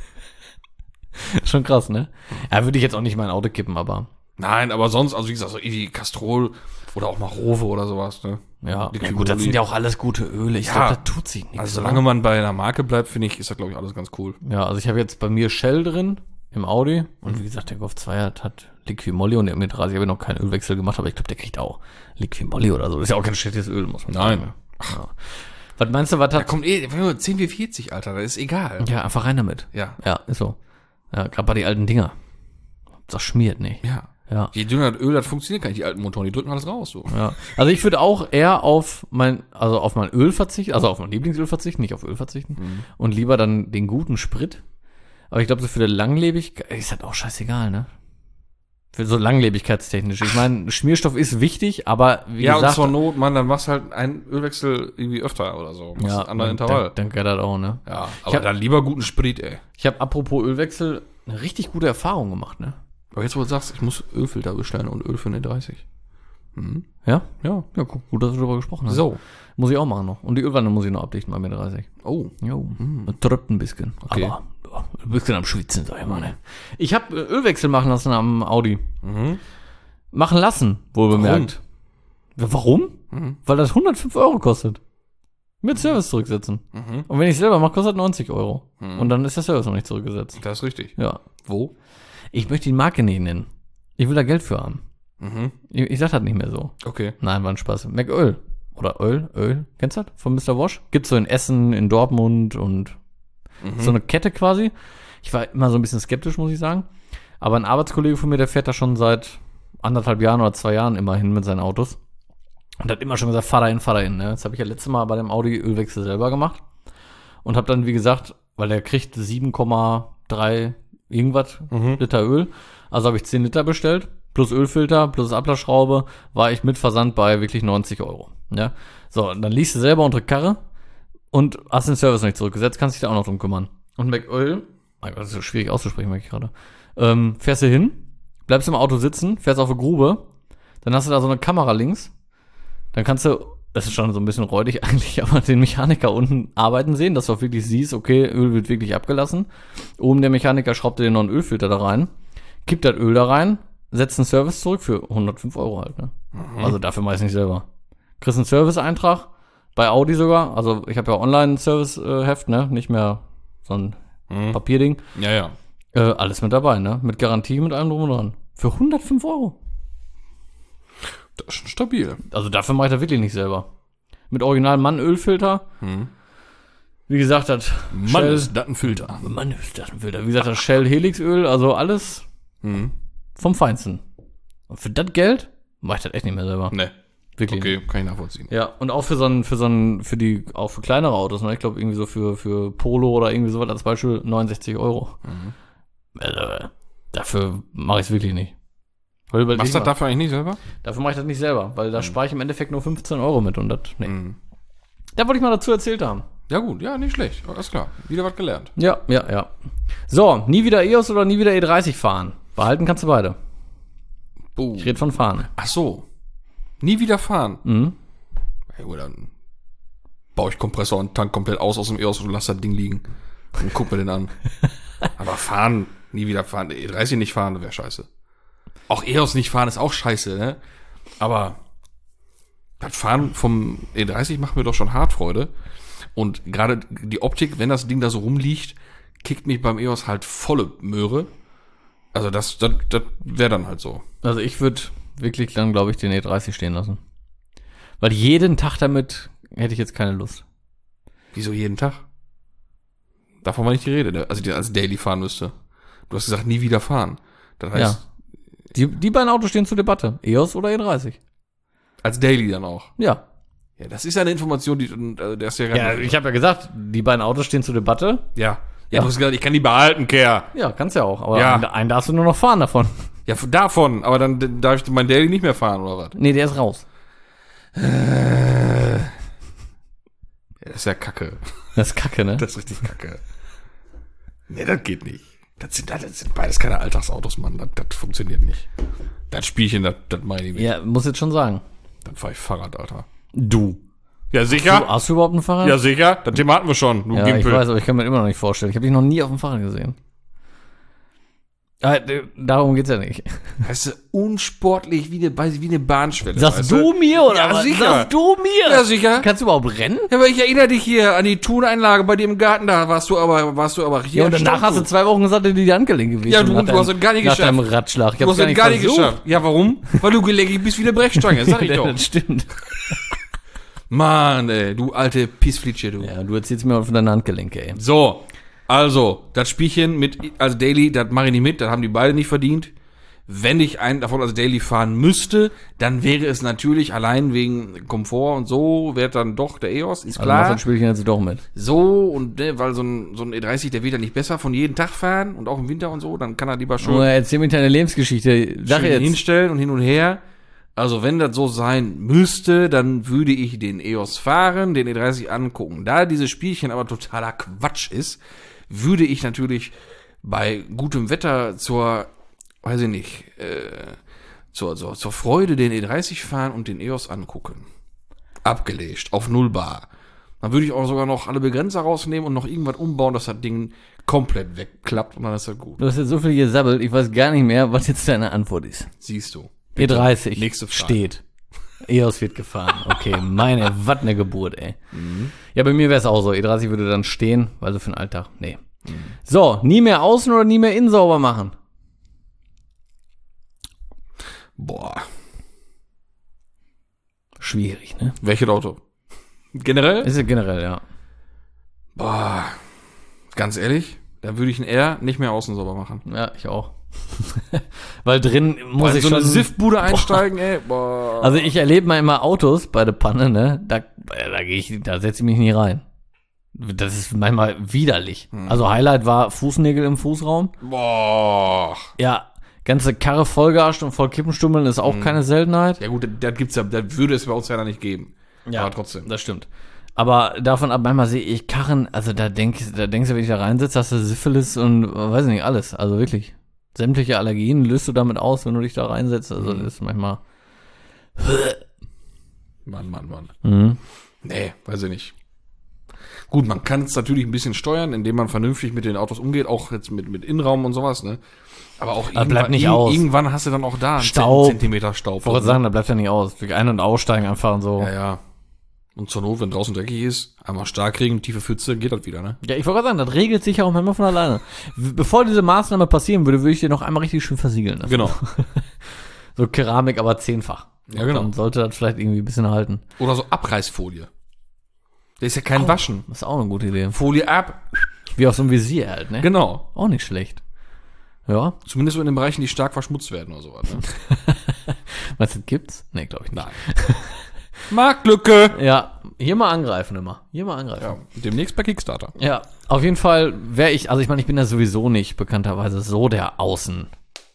Schon krass, ne? Ja, würde ich jetzt auch nicht mein Auto kippen, aber Nein, aber sonst, also wie gesagt, so irgendwie Castrol oder auch mal Rowe oder sowas, ne? ja. Liqui ja gut, das Moly. sind ja auch alles gute Öle. Ich Ja. glaube, da tut sich nichts. Also solange man bei einer Marke bleibt, finde ich, ist das, glaube ich, alles ganz cool. Ja, also ich habe jetzt bei mir Shell drin im Audi und wie gesagt, der Golf zwei hat, hat Liqui Moly und der M dreißig habe ich noch keinen Ölwechsel gemacht, aber ich glaube, der kriegt auch Liqui Moly oder so. Das ist ja auch kein schlechtes Öl, muss man Nein. sagen. Ja. Was meinst du, was Da hat... kommt eh, zehn wie vierzig, Alter, das ist egal. Ja, einfach rein damit. Ja. Ja, ist so. Ja, gerade bei den alten Dinger. Das schmiert nicht. Ja. Ja. Je dünner das Öl, das funktioniert gar nicht, die alten Motoren, die drücken alles raus, so. Ja. Also ich würde auch eher auf mein, also auf mein Öl verzichten, also auf mein Lieblingsöl verzichten, nicht auf Öl verzichten. Mhm. Und lieber dann den guten Sprit. Aber ich glaube, so für die Langlebigkeit ist halt auch scheißegal, ne? Für so langlebigkeitstechnisch. Ich meine, Schmierstoff ist wichtig, aber wie Ja, gesagt. und zur Not, man, dann machst halt einen Ölwechsel irgendwie öfter oder so. Machst ja, einen anderen dann, Intervall. dann geht das auch, ne? Ja, Ich aber hab- dann lieber guten Sprit, ey. Ich habe apropos Ölwechsel eine richtig gute Erfahrung gemacht, ne? Aber jetzt, wo du sagst, ich muss Ölfilter bestellen und Öl für eine dreißig. Mhm. Ja? Ja. Ja, gut, gut, dass du darüber gesprochen hast. So. Muss ich auch machen noch. Und die Ölwanne muss ich noch abdichten bei mir dreißig. Oh. Jo, das tröpft ein bisschen. Okay. Aber ja, ein bisschen am Schwitzen, sag ich mal, ne? Ich habe Ölwechsel machen lassen am Audi. Mhm. Machen lassen, wohl bemerkt. Warum? Mhm. Weil das hundertfünf Euro kostet. Mit Service zurücksetzen. Mhm. Und wenn ich selber mache, kostet neunzig Euro. Mhm. Und dann ist der Service noch nicht zurückgesetzt. Das ist richtig. Ja. Wo? Ich möchte die Marke nicht nennen. Ich will da Geld für haben. Mhm. Ich, ich sag das nicht mehr so. Okay. Nein, war ein Spaß. McÖl. Oder Öl, Öl. Kennst du das? Von Mister Wash? Gibt's so in Essen, in Dortmund und Mhm. so eine Kette quasi. Ich war immer so ein bisschen skeptisch, muss ich sagen. Aber ein Arbeitskollege von mir, der fährt da schon seit anderthalb Jahren oder zwei Jahren immer hin mit seinen Autos. Und hat immer schon gesagt, fahr da hin, fahr da hin. Ne? Das habe ich ja letztes Mal bei dem Audi-Ölwechsel selber gemacht. Und habe dann, wie gesagt, weil der kriegt sieben Komma drei irgendwas Mhm. Liter Öl. Also habe ich zehn Liter bestellt. Plus Ölfilter, plus Ablassschraube, war ich mit Versand bei wirklich neunzig Euro. Ja? So, und dann liegst du selber unter Karre und hast den Service nicht zurückgesetzt, kannst dich da auch noch drum kümmern. Und McÖl, mein Gott, das ist so schwierig auszusprechen, merke ich gerade, ähm, fährst du hin, bleibst im Auto sitzen, fährst auf eine Grube, dann hast du da so eine Kamera links, dann kannst du, das ist schon so ein bisschen räudig eigentlich, aber den Mechaniker unten arbeiten sehen, dass du auch wirklich siehst, okay, Öl wird wirklich abgelassen. Oben der Mechaniker schraubt dir noch einen Ölfilter da rein, kippt das Öl da rein, setzt einen Service zurück für hundertfünf Euro halt, ne? Mhm. Also dafür meist nicht selber. Kriegst einen Service-Eintrag, bei Audi sogar, also ich habe ja online ein Service-Heft, ne? Nicht mehr so ein Mhm. Papierding. Ja, ja. Äh, alles mit dabei, ne? Mit Garantie, mit allem drum und dran. Für hundertfünf Euro. Das ist schon stabil. Also dafür mache ich das wirklich nicht selber. Mit original Mann-Ölfilter. Mhm. Wie gesagt, das Mann, Shell, ist das ein Filter. Mann ist das ein Filter. Wie gesagt, das Shell Helixöl, also alles Mhm. vom Feinsten. Und für das Geld mache ich das echt nicht mehr selber. Ne. Wirklich. Okay, kann ich nachvollziehen. Ja, und auch für so ein, für so ein, für die, auch für kleinere Autos, ne? Ich glaube irgendwie so für, für Polo oder irgendwie sowas als Beispiel neunundsechzig Euro. Mhm. Also, dafür mache ich es wirklich nicht. Weil überleg Machst du mal, das dafür eigentlich nicht selber? dafür mache ich das nicht selber, weil da spare ich im Endeffekt nur fünfzehn Euro mit und das, nee. Mhm. Da wollte ich mal dazu erzählt haben. Ja gut, ja, nicht schlecht. Alles klar. Wieder was gelernt. Ja, ja, ja. So, nie wieder E O S oder nie wieder E dreißig fahren? Behalten kannst du beide. Boom. Ich rede von fahren. Ach so. Nie wieder fahren. Mhm. Ja, gut, dann baue ich Kompressor und Tank komplett aus aus dem E O S und lass das Ding liegen. Und guck mir den an. Aber fahren, nie wieder fahren. E dreißig nicht fahren, wäre scheiße. Auch E O S nicht fahren ist auch scheiße, ne? Aber das Fahren vom E dreißig macht mir doch schon hart Freude. Und gerade die Optik, wenn das Ding da so rumliegt, kickt mich beim E O S halt volle Möhre. Also das, das, das wäre dann halt so. Also ich würde wirklich dann, glaube ich, den E dreißig stehen lassen. Weil jeden Tag damit hätte ich jetzt keine Lust. Wieso jeden Tag? Davon war nicht die Rede, ne? Also die als Daily fahren müsste. Du hast gesagt, nie wieder fahren. Das heißt, Ja. Die, die beiden Autos stehen zur Debatte. E O S oder E dreißig. als Daily dann auch. Ja. Ja, das ist ja eine Information, die, also der ist ja gar Ja, ich habe ja gesagt, die beiden Autos stehen zur Debatte. ja. Ja, du hast gesagt, ich kann die behalten, Kerl. Ja, kannst ja auch. Aber Ja. einen- einen darfst du nur noch fahren davon. Ja, von- davon, aber dann dann darf ich mein Daily nicht mehr fahren, oder was? Nee, der ist raus. Ja, das ist ja kacke. Das ist kacke, ne? Das ist richtig kacke. Nee, das geht nicht. Das sind, das sind beides keine Alltagsautos, Mann. Das, das funktioniert nicht. Das Spielchen, das, das meine ich nicht. Ja, muss jetzt schon sagen. Dann fahr ich Fahrrad, Alter. Du. Ja, Du, sicher? hast du überhaupt ein Fahrrad? Ja, sicher. Das Thema hatten wir schon, du Ja, ich Gimpel. weiß, aber ich kann mir immer noch nicht vorstellen. Ich habe dich noch nie auf dem Fahrrad gesehen. Ah, d- darum geht's ja nicht. Weißt du, unsportlich wie eine, wie eine Bahnschwelle. Sagst weißt du mir oder Ja, was? sicher. Sagst du mir? Ja, sicher. Kannst du überhaupt rennen? Ja, aber ich erinnere dich hier an die Tuneinlage bei dir im Garten, da warst du aber, warst du aber hier. Ja, und danach hast du zwei Wochen gesagt, dass dir die Handgelenke weh. Ja, tun du- nach du deinem- hast es gar nicht nach geschafft. deinem Ratschlag. Ich Du hab's hast gar das nicht gar nicht versucht. geschafft. Ja, warum? Weil du gelenkig bist wie eine Brechstange, sag ich doch. Das stimmt. Mann, ey, du alte Pissflitsche, du. Ja, du erzählst mir von deinen Handgelenke, ey. So, also, das Spielchen mit, als Daily, das mache ich nicht mit, das haben die beide nicht verdient. Wenn ich einen davon als Daily fahren müsste, dann wäre es natürlich allein wegen Komfort und so, wäre dann doch der E O S, ist Also machst du klar. das Spielchen jetzt doch mit. So, und ne, weil so ein, so ein E dreißig, der wird ja nicht besser von jeden Tag fahren und auch im Winter und so, dann kann er lieber schon Nur erzähl mir deine Lebensgeschichte. Sag schön jetzt. hinstellen und hin und her. Also wenn das so sein müsste, dann würde ich den E O S fahren, den E dreißig angucken. Da dieses Spielchen aber totaler Quatsch ist, würde ich natürlich bei gutem Wetter zur, weiß ich nicht, äh, zur, zur, zur Freude den E dreißig fahren und den E O S angucken. Abgelegt, auf null Bar. Dann würde ich auch sogar noch alle Begrenzer rausnehmen und noch irgendwas umbauen, dass das Ding komplett wegklappt und dann ist das gut. Du hast jetzt so viel gesabbelt, ich weiß gar nicht mehr, was jetzt deine Antwort ist. Siehst du. E dreißig Nächste Frage. steht. E O S wird gefahren. Okay, meine, was eine Geburt, ey. Ja, bei mir wäre es auch so. E dreißig würde dann stehen, weil so für den Alltag, nee. So, nie mehr außen oder nie mehr innen sauber machen? Boah. Schwierig, ne? Welches Auto? Generell? Ist ja generell, ja. Boah. Ganz ehrlich, da würde ich ein R nicht mehr außen sauber machen. Ja, ich auch. Weil drin muss Boah, ich so schon... eine Siffbude einsteigen, ey. Boah. Also ich erlebe mal immer Autos bei der Panne, ne? Da, da gehe ich, da setze ich mich nie rein. Das ist manchmal widerlich. Also Highlight war Fußnägel im Fußraum. Boah. Ja, ganze Karre vollgearscht und voll Kippenstummeln ist auch keine Seltenheit. Ja gut, das, das gibt's ja, das würde es bei uns ja nicht geben. Ja, Aber trotzdem. das stimmt. Aber davon ab, manchmal sehe ich Karren, also da denk, da denkst du, wenn ich da reinsetze, hast du Syphilis und äh, weiß ich nicht, alles. Also wirklich. Sämtliche Allergien löst du damit aus, wenn du dich da reinsetzt. Also das ist manchmal. Mann, Mann, Mann. Mhm. Nee, weiß ich nicht. Gut, man kann es natürlich ein bisschen steuern, indem man vernünftig mit den Autos umgeht, auch jetzt mit, mit Innenraum und sowas, ne? Aber auch Aber bleibt nicht irg- aus. irgendwann hast du dann auch da einen Staub. Zentimeter Staub. Ich wollte sagen, da bleibt ja nicht aus. Durch Ein- und Aussteigen einfach und so. Ja, ja. Und zur Not, wenn draußen dreckig ist, einmal Starkregen, tiefe Pfütze, geht das wieder, ne? Ja, ich wollte gerade sagen, das regelt sich ja auch manchmal von alleine. W- Bevor diese Maßnahme passieren würde, würde ich dir noch einmal richtig schön versiegeln lassen. Genau. So Keramik, aber zehnfach. Ja, genau. Dann sollte das vielleicht irgendwie ein bisschen halten. Oder so Abreißfolie. Das ist ja kein Au. Waschen. Das ist auch eine gute Idee. Folie ab. Wie auf so einem Visier halt, ne? Genau. Auch nicht schlecht. Ja. Zumindest so in den Bereichen, die stark verschmutzt werden oder sowas. Ne? Was, das gibt's? Nee, glaube ich nicht. Nein. Marktlücke. Ja, hier mal angreifen immer. Hier mal angreifen. Ja, demnächst bei Kickstarter. Ja, auf jeden Fall wäre ich, also ich meine, ich bin ja sowieso nicht bekannterweise so der Außen.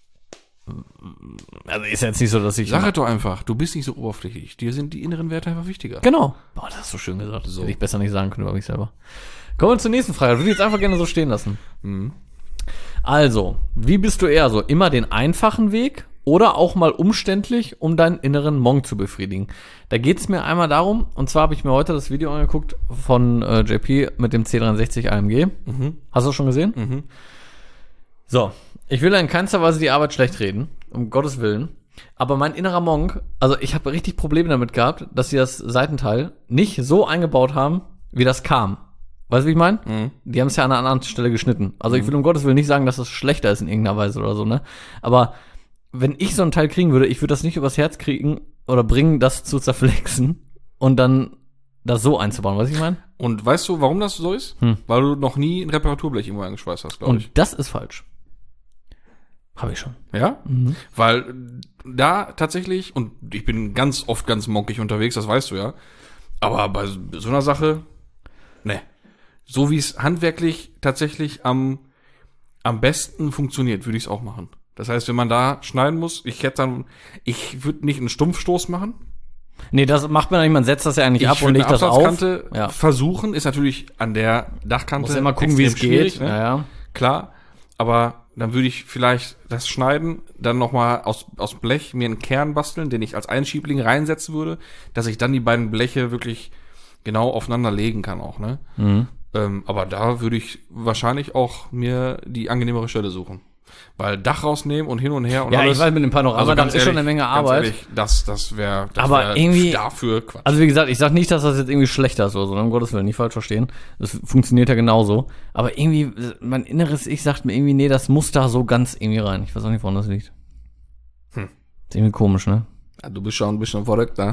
Also ist jetzt nicht so, dass ich... Sag es doch einfach, du bist nicht so oberflächlich. Dir sind die inneren Werte einfach wichtiger. Genau. Boah, das hast du schön gesagt. Das So. hätte ich besser nicht sagen können über mich selber. Kommen wir zur nächsten Frage. Das würde ich jetzt einfach gerne so stehen lassen. Mhm. Also, wie bist du eher so? Immer den einfachen Weg oder auch mal umständlich, um deinen inneren Monk zu befriedigen? Da geht es mir einmal darum, und zwar habe ich mir heute das Video angeguckt von äh, J P mit dem C dreiundsechzig A M G. Mhm. Hast du das schon gesehen? Mhm. So, ich will in keinster Weise die Arbeit schlecht reden, um Gottes Willen. Aber mein innerer Monk, also ich habe richtig Probleme damit gehabt, dass sie das Seitenteil nicht so eingebaut haben, wie das kam. Weißt du, wie ich meine? Mhm. Die haben es ja an einer anderen Stelle geschnitten. Also ich will um Gottes Willen nicht sagen, dass das schlechter ist in irgendeiner Weise oder so, ne? Aber wenn ich so ein Teil kriegen würde, ich würde das nicht übers Herz kriegen oder bringen, das zu zerflexen und dann das so einzubauen. Weißt du, wie ich meine? Und weißt du, warum das so ist? Hm. Weil du noch nie ein Reparaturblech irgendwo eingeschweißt hast, glaube ich. Und das ist falsch. Habe ich schon. Ja? Mhm. Weil da tatsächlich, und ich bin ganz oft ganz monkig unterwegs, das weißt du ja, aber bei so einer Sache, ne. So wie es handwerklich tatsächlich am, am besten funktioniert, würde ich es auch machen. Das heißt, wenn man da schneiden muss, ich hätte dann, ich würde nicht einen Stumpfstoß machen. Nee, das macht man nicht, man setzt das ja eigentlich Ich ab und würde legt eine das auf. Absatzkante Ja. versuchen, ist natürlich an der Dachkante Muss immer gucken, wie es extrem geht. schwierig, ne? Ja, ja. Klar, aber dann würde ich vielleicht das schneiden, dann nochmal aus, aus Blech mir einen Kern basteln, den ich als Einschiebling reinsetzen würde, dass ich dann die beiden Bleche wirklich genau aufeinander legen kann auch, ne? Mhm. Ähm, aber da würde ich wahrscheinlich auch mir die angenehmere Stelle suchen. Weil Dach rausnehmen und hin und her und Ja, alles. ich weiß, mit dem Panorama, also das ganz ist schon ehrlich, eine Menge ganz Arbeit. Ehrlich, das, das wäre das Aber wär irgendwie- dafür Quatsch. Also wie gesagt, ich sag nicht, dass das jetzt irgendwie schlechter ist oder so, um Gottes Willen, nicht falsch verstehen. Das funktioniert ja genauso. Aber irgendwie, mein inneres Ich sagt mir irgendwie, nee, das muss da so ganz irgendwie rein. Ich weiß auch nicht, woran das liegt. Hm. Ist irgendwie komisch, ne? Ja, du bist schon ein bisschen verrückt, ne?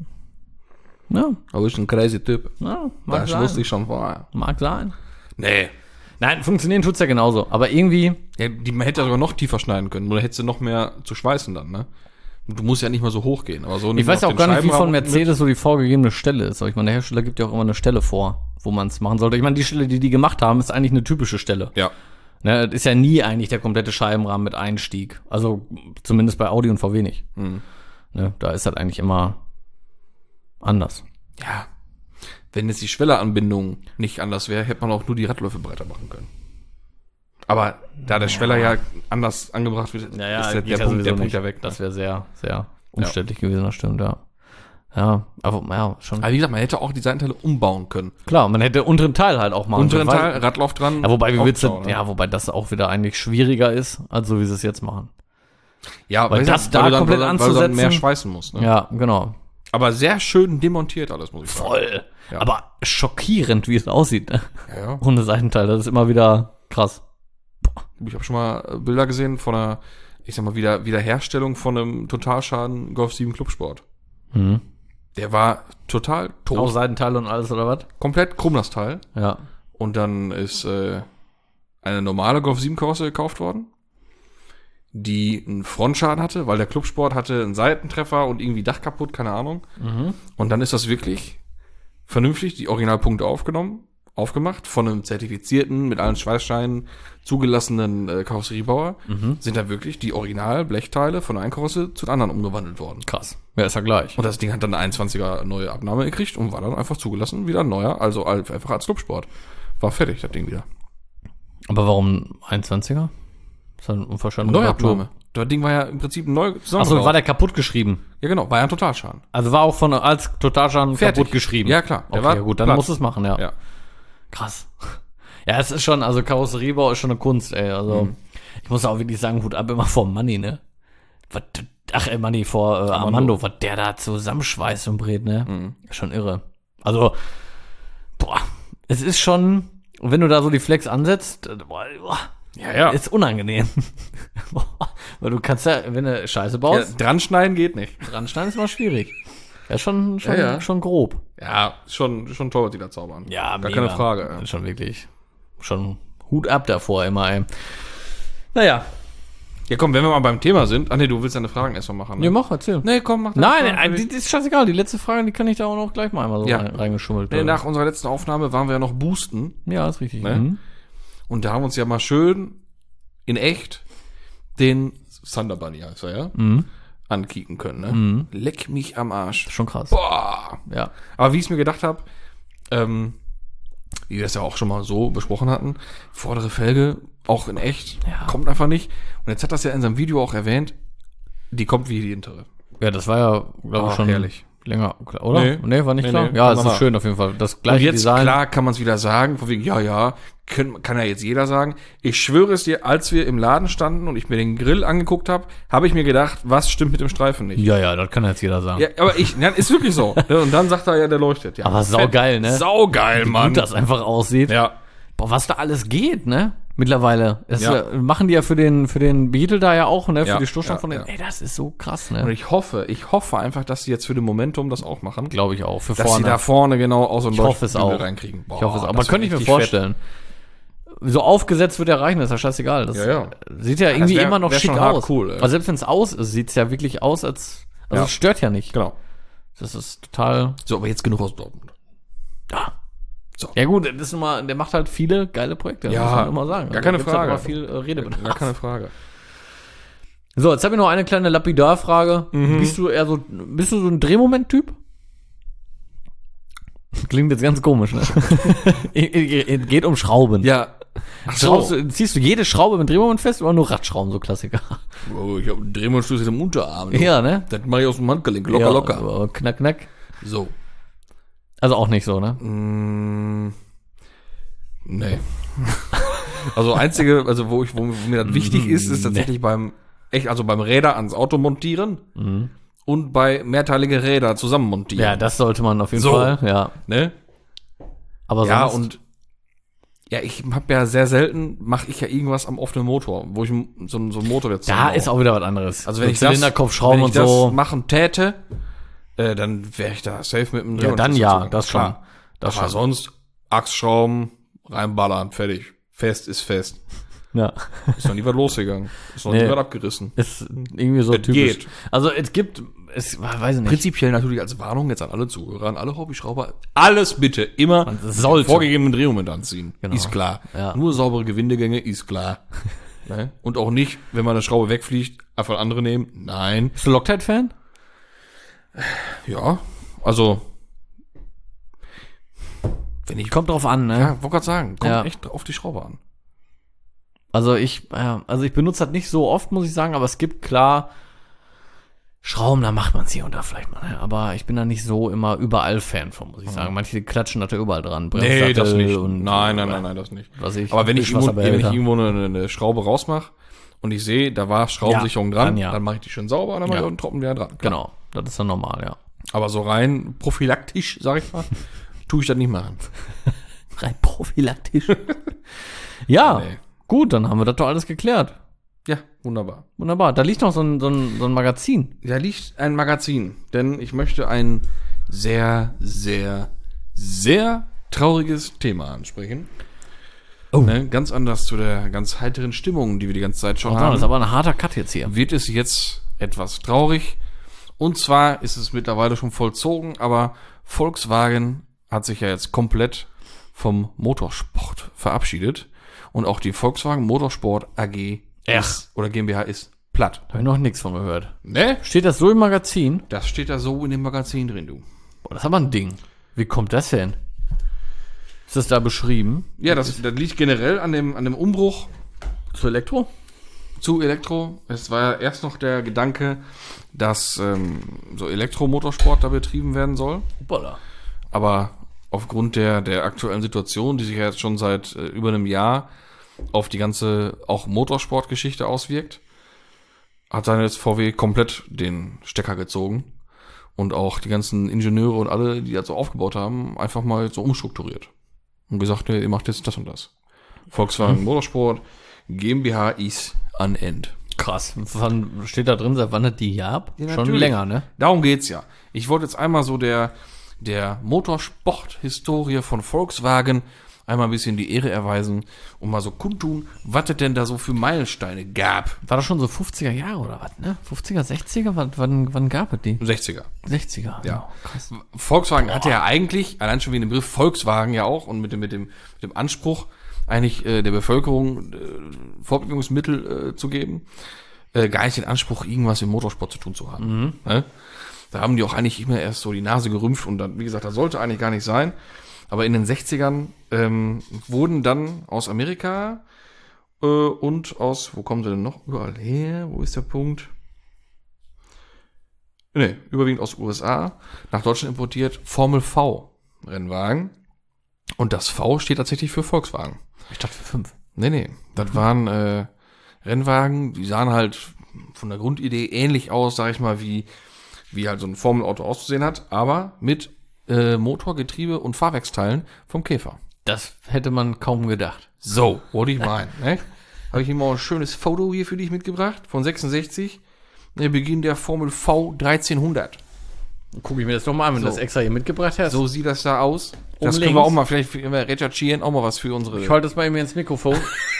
Ja, Du bist ein crazy Typ. ja mag Das wusste sein. ich schon vorher. Mag sein. Nee. Nein, funktionieren tut's ja genauso. Aber irgendwie, Ja, die, man hätte ja sogar noch tiefer schneiden können. Oder hättest du noch mehr zu schweißen dann, ne? Und du musst ja nicht mal so hoch gehen. Aber so ich weiß ja auf auch den gar nicht, wie von Scheibenraum Mercedes so die vorgegebene Stelle ist. Aber ich meine, der Hersteller gibt ja auch immer eine Stelle vor, wo man es machen sollte. Ich meine, die Stelle, die die gemacht haben, ist eigentlich eine typische Stelle. Mit. Ja. Ne, das ist ja nie eigentlich der komplette Scheibenrahmen mit Einstieg. Also zumindest bei Audi und V W nicht. Mhm. Ne, da ist halt eigentlich immer anders. Ja. Wenn jetzt die Schwelleranbindung nicht anders wäre, hätte man auch nur die Radläufe breiter machen können. Aber da der Schweller ja anders angebracht wird, ist der, der, Punkt, der Punkt ja weg. Das wäre sehr, sehr umständlich gewesen, das stimmt, ja. Ja, aber ja, schon. Aber wie gesagt, man hätte auch die Seitenteile umbauen können. Klar, man hätte unteren Teil halt auch machen Unteren können. Teil, weil- Radlauf dran. Ja, wobei, wie willst du, aufbauen, ne? ja, wobei das auch wieder eigentlich schwieriger ist, als so wie sie es jetzt machen. Ja, weil weißt du, das da weil du dann, komplett weil du dann- weil du dann mehr anzusetzen- schweißen musst. Ne? Ja, genau. Aber sehr schön demontiert alles, muss ich sagen. Voll. Ja. Aber schockierend, wie es aussieht, ne? Ja, ja. Ohne Seitenteil. Das ist immer wieder krass. Ich habe schon mal Bilder gesehen von einer, ich sag mal, wieder Wiederherstellung von einem Totalschaden Golf sieben Clubsport. Mhm. Der war total tot. Auch Seitenteile und alles, oder was? Komplett krumm das Teil. Ja. Und dann ist äh, eine normale Golf sieben Karosse gekauft worden, die einen Frontschaden hatte, weil der Clubsport hatte einen Seitentreffer und irgendwie Dach kaputt, keine Ahnung. Mhm. Und dann ist das wirklich vernünftig, die Originalpunkte aufgenommen, aufgemacht, von einem zertifizierten, mit allen Schweißscheinen zugelassenen äh, Karosseriebauer, Mhm. sind da wirklich die Original-Blechteile von einer Karosse zu den anderen umgewandelt worden. Krass. Ja, ist ja gleich. Und das Ding hat dann eine einundzwanziger neue Abnahme gekriegt und war dann einfach zugelassen, wieder ein neuer, also als- einfach als Clubsport. War fertig, das Ding wieder. Aber warum einundzwanziger? Ist halt ein unverschämter Neuabnahme. Das Ding war ja im Prinzip neu Achso, war der kaputt geschrieben? Ja, genau, war ja ein Totalschaden. Also war auch von als Totalschaden Fertig. kaputt geschrieben? Ja, klar. Der Okay, war ja, gut, dann platt. muss es machen, ja. Ja. Krass. Ja, es ist schon, also Karosseriebau ist schon eine Kunst, ey. Also, Mhm. ich muss auch wirklich sagen, Hut ab immer vor Manni, ne? Was, ach, ey, Manni, vor äh, Armando, was der da zusammenschweißt und brät, ne? Mhm. Schon irre. Also, boah, es ist schon, wenn du da so die Flex ansetzt, äh, boah, boah, Ja, ja. ist unangenehm. Weil du kannst ja, wenn du Scheiße ja baust, dran schneiden geht nicht. dran schneiden ist mal schwierig. Ja, schon, schon, Ja, ja. schon grob. Ja, schon, schon toll, was die da zaubern. Ja, Gar mega. keine Frage. Ja. Schon wirklich, schon Hut ab davor immer, ey. Naja. Ja, komm, wenn wir mal beim Thema sind. Ach nee, du willst deine Fragen erstmal machen. Ne? Ja, mach, erzähl. Nee, komm, mach deine Nein, Fragen. äh, die, die ist scheißegal. Die letzte Frage, die kann ich da auch noch gleich mal einmal so Ja. rein, reingeschummelt. Nee, nach unserer letzten Aufnahme waren wir ja noch boosten. ja, ist richtig. Ne? Mhm. Und da haben wir uns ja mal schön in echt den Thunder Bunny, heißt er ja, Mhm. ankicken können. Ne? Mhm. Leck mich am Arsch. Schon krass. Boah. Ja. Aber wie ich es mir gedacht habe, ähm, wie wir das ja auch schon mal so besprochen hatten. Vordere Felge, auch in echt, Ja. kommt einfach nicht. Und jetzt hat das ja in seinem Video auch erwähnt, die kommt wie die hintere. Ja, das war ja, glaube ich, Ach, schon herrlich. länger, klar, oder? Nee. Nee, war nicht Nee, klar? nee, ja, kann es man ist nach. schön auf jeden Fall. Das Und gleiche jetzt, Design. klar, kann man es wieder sagen, von wegen, ja, ja, können, kann ja jetzt jeder sagen. Ich schwöre es dir, als wir im Laden standen und ich mir den Grill angeguckt habe, habe ich mir gedacht, was stimmt mit dem Streifen nicht? Ja, ja, das kann jetzt jeder sagen. Ja, aber ich, ja, ist wirklich so. Und dann sagt er ja, der leuchtet. Ja, Aber saugeil, ne? Saugeil, Wie Mann. gut das einfach aussieht. Ja. Boah, was da alles geht, ne? Mittlerweile. Das Ja. äh, machen die ja für den, für den Beetle da ja auch, ne? Für Ja, die Stoßstange ja, von den. ja. Ey, das ist so krass, Und ne? ich hoffe, ich hoffe einfach, dass sie jetzt für den Momentum das auch machen. Glaube ich auch. Für Dass vorne. sie da vorne genau aus und Ich hoffe es auch. reinkriegen. Boah, ich hoffe es auch. Aber das könnte ich wär mir richtig vorstellen. So aufgesetzt wird er reichen, ist ja scheißegal. Das Ja, ja. sieht ja irgendwie wär- immer noch wär schick schon hart aus. cool, ey. also selbst wenn es aus ist, sieht es ja wirklich aus, als. Also Ja. es stört ja nicht. Fett. Genau. Das ist total. So, aber jetzt genug aus Dortmund. Ja. So. Ja gut, das ist immer, der macht halt viele geile Projekte, Ja, muss man immer sagen. gar keine da gibt's halt Frage. immer viel äh, Redebedarf. Gar keine Frage. So, jetzt habe ich noch eine kleine Lapidarfrage. Mhm. Bist du eher so, bist du so ein Drehmoment-Typ? Klingt jetzt ganz komisch, ne? Es geht um Schrauben. Ja. Ach Schraubst du, ziehst du jede Schraube mit Drehmoment fest oder nur Radschrauben, so Klassiker? Oh, ich habe einen Drehmomentschlüssel im Unterarm. du. Ja, ne? Das mache ich aus dem Handgelenk. Locker, ja, locker. aber Knack, knack. So. Also auch nicht so, ne? Mm, nee. Also einzige, also wo ich, wo mir das wichtig ist, ist tatsächlich beim, echt, also beim Räder ans Auto montieren und bei mehrteilige Räder zusammen montieren. Ja, das sollte man auf jeden So. Fall, ja. Ne? Aber Ja, sonst, und ja, ich habe ja sehr selten, mache ich ja irgendwas am offenen Motor, wo ich so, einen- so einen Motor jetzt da zusammenbaue. ist auch wieder was anderes. Also wenn So ich das, Zylinderkopfschrauben wenn ich und so. das machen täte, äh, dann wäre ich da safe mit dem Ja, dann Drehmomentschlüssel ja, zusammen. das schon. Klar. Das Aber schon. sonst Achsschrauben, reinballern, fertig. Fest ist fest. Ja. Ist noch nie was losgegangen. Ist noch Nee. nie was abgerissen. Ist irgendwie so Es typisch. geht. Also es gibt, es weiß ich nicht. Prinzipiell natürlich als Warnung jetzt an alle Zuhörer, an alle Hobbyschrauber, alles bitte immer Man sollte. vorgegebenen Drehmoment anziehen. Genau. Ist klar. Ja. Nur saubere Gewindegänge, ist klar. Ne? Und auch nicht, wenn man eine Schraube wegfliegt, einfach andere nehmen. Nein. Bist du Loctite-Fan? Ja, also wenn ich, Kommt drauf an, ne? ja, wollte gerade sagen, kommt Ja. echt auf die Schraube an. Also ich, ja, also ich benutze das nicht so oft, muss ich sagen, aber es gibt klar Schrauben, da macht man es hier und da vielleicht mal, ne? Aber ich bin da nicht so immer überall Fan von, muss ich sagen. Manche klatschen da überall dran. Nee, das Bremssattel nicht. und, nein, nein, nein, nein, das nicht. Was ich, Aber wenn ich, irgendwo, wenn ich Wischwasserbehälter. irgendwo eine, eine Schraube rausmache und ich sehe, da war Schraubensicherung Ja, dran, dann ja. dann mache ich die schön sauber und dann mache Ja. ich auch einen Tropfen wieder dran. Klar. Genau, das ist dann normal, ja. Aber so rein prophylaktisch, sag ich mal, tue ich das nicht machen. Rein prophylaktisch. ja, Nee. gut, dann haben wir das doch alles geklärt. Ja, wunderbar. Wunderbar. Da liegt noch so ein, so ein, so ein Magazin. Da liegt ein Magazin, denn ich möchte ein sehr, sehr, sehr trauriges Thema ansprechen. Oh. Ne, ganz anders zu der ganz heiteren Stimmung, die wir die ganze Zeit schon Oh, haben. das ist aber ein harter Cut jetzt hier. Wird es jetzt etwas traurig. Und zwar ist es mittlerweile schon vollzogen, aber Volkswagen hat sich ja jetzt komplett vom Motorsport verabschiedet. Und auch die Volkswagen Motorsport A G ist, oder GmbH ist platt. Da habe ich noch nichts von gehört. Ne? Steht das so im Magazin? Das steht da so in dem Magazin drin, du. Boah, das ist aber ein Ding. Wie kommt das denn? Ist das da beschrieben? Ja, das, das liegt generell an dem, an dem Umbruch Zu Elektro? zu Elektro. Es war ja erst noch der Gedanke, dass ähm, so Elektromotorsport da betrieben werden soll. Hoppala. Aber aufgrund der, der aktuellen Situation, die sich ja jetzt schon seit äh, über einem Jahr auf die ganze auch Motorsportgeschichte auswirkt, hat dann jetzt V W komplett den Stecker gezogen und auch die ganzen Ingenieure und alle, die das so aufgebaut haben, einfach mal so umstrukturiert und gesagt, nee, ihr macht jetzt das und das. Volkswagen Motorsport GmbH ist an End. Krass. Wann steht da drin, seit wann hat die gab? Ja, Schon natürlich. länger, ne? Darum geht's ja. Ich wollte jetzt einmal so der, der Motorsport-Historie von Volkswagen einmal ein bisschen die Ehre erweisen und mal so kundtun, was es denn da so für Meilensteine gab. War das schon so fünfziger Jahre oder was, ne? fünfziger, sechziger? Wann, wann, wann gab es die? sechziger. sechziger. Ja. Oh, krass. Volkswagen hatte ja eigentlich, allein schon wegen dem Begriff Volkswagen ja auch und mit dem, mit dem, mit dem Anspruch, eigentlich äh, der Bevölkerung äh, Fortbewegungsmittel äh, zu geben, äh, gar nicht den Anspruch, irgendwas im Motorsport zu tun zu haben. Mhm. Ne? Da haben die auch eigentlich immer erst so die Nase gerümpft und dann, wie gesagt, das sollte eigentlich gar nicht sein. Aber in den sechzigern ähm, wurden dann aus Amerika äh, und aus, wo kommen sie denn noch überall her? Wo ist der Punkt? Nee, überwiegend aus U S A nach Deutschland importiert Formel V Rennwagen. Und das V steht tatsächlich für Volkswagen. Ich dachte für fünf. Nee, nee. Das waren äh, Rennwagen, die sahen halt von der Grundidee ähnlich aus, sag ich mal, wie, wie halt so ein Formelauto auszusehen hat, aber mit äh, Motor, Getriebe und Fahrwerksteilen vom Käfer. Das hätte man kaum gedacht. So, wollte ich meinen. Ne? Habe ich Ihnen mal ein schönes Foto hier für dich mitgebracht, von sechsundsechzig, der Beginn der Formel V dreizehnhundert. Gucke ich mir das doch mal an, wenn So. du das extra hier mitgebracht hast. So sieht das da aus. Um Das können links. wir auch mal vielleicht für, immer recherchieren, auch mal was für unsere... Ich halte das mal eben ins Mikrofon.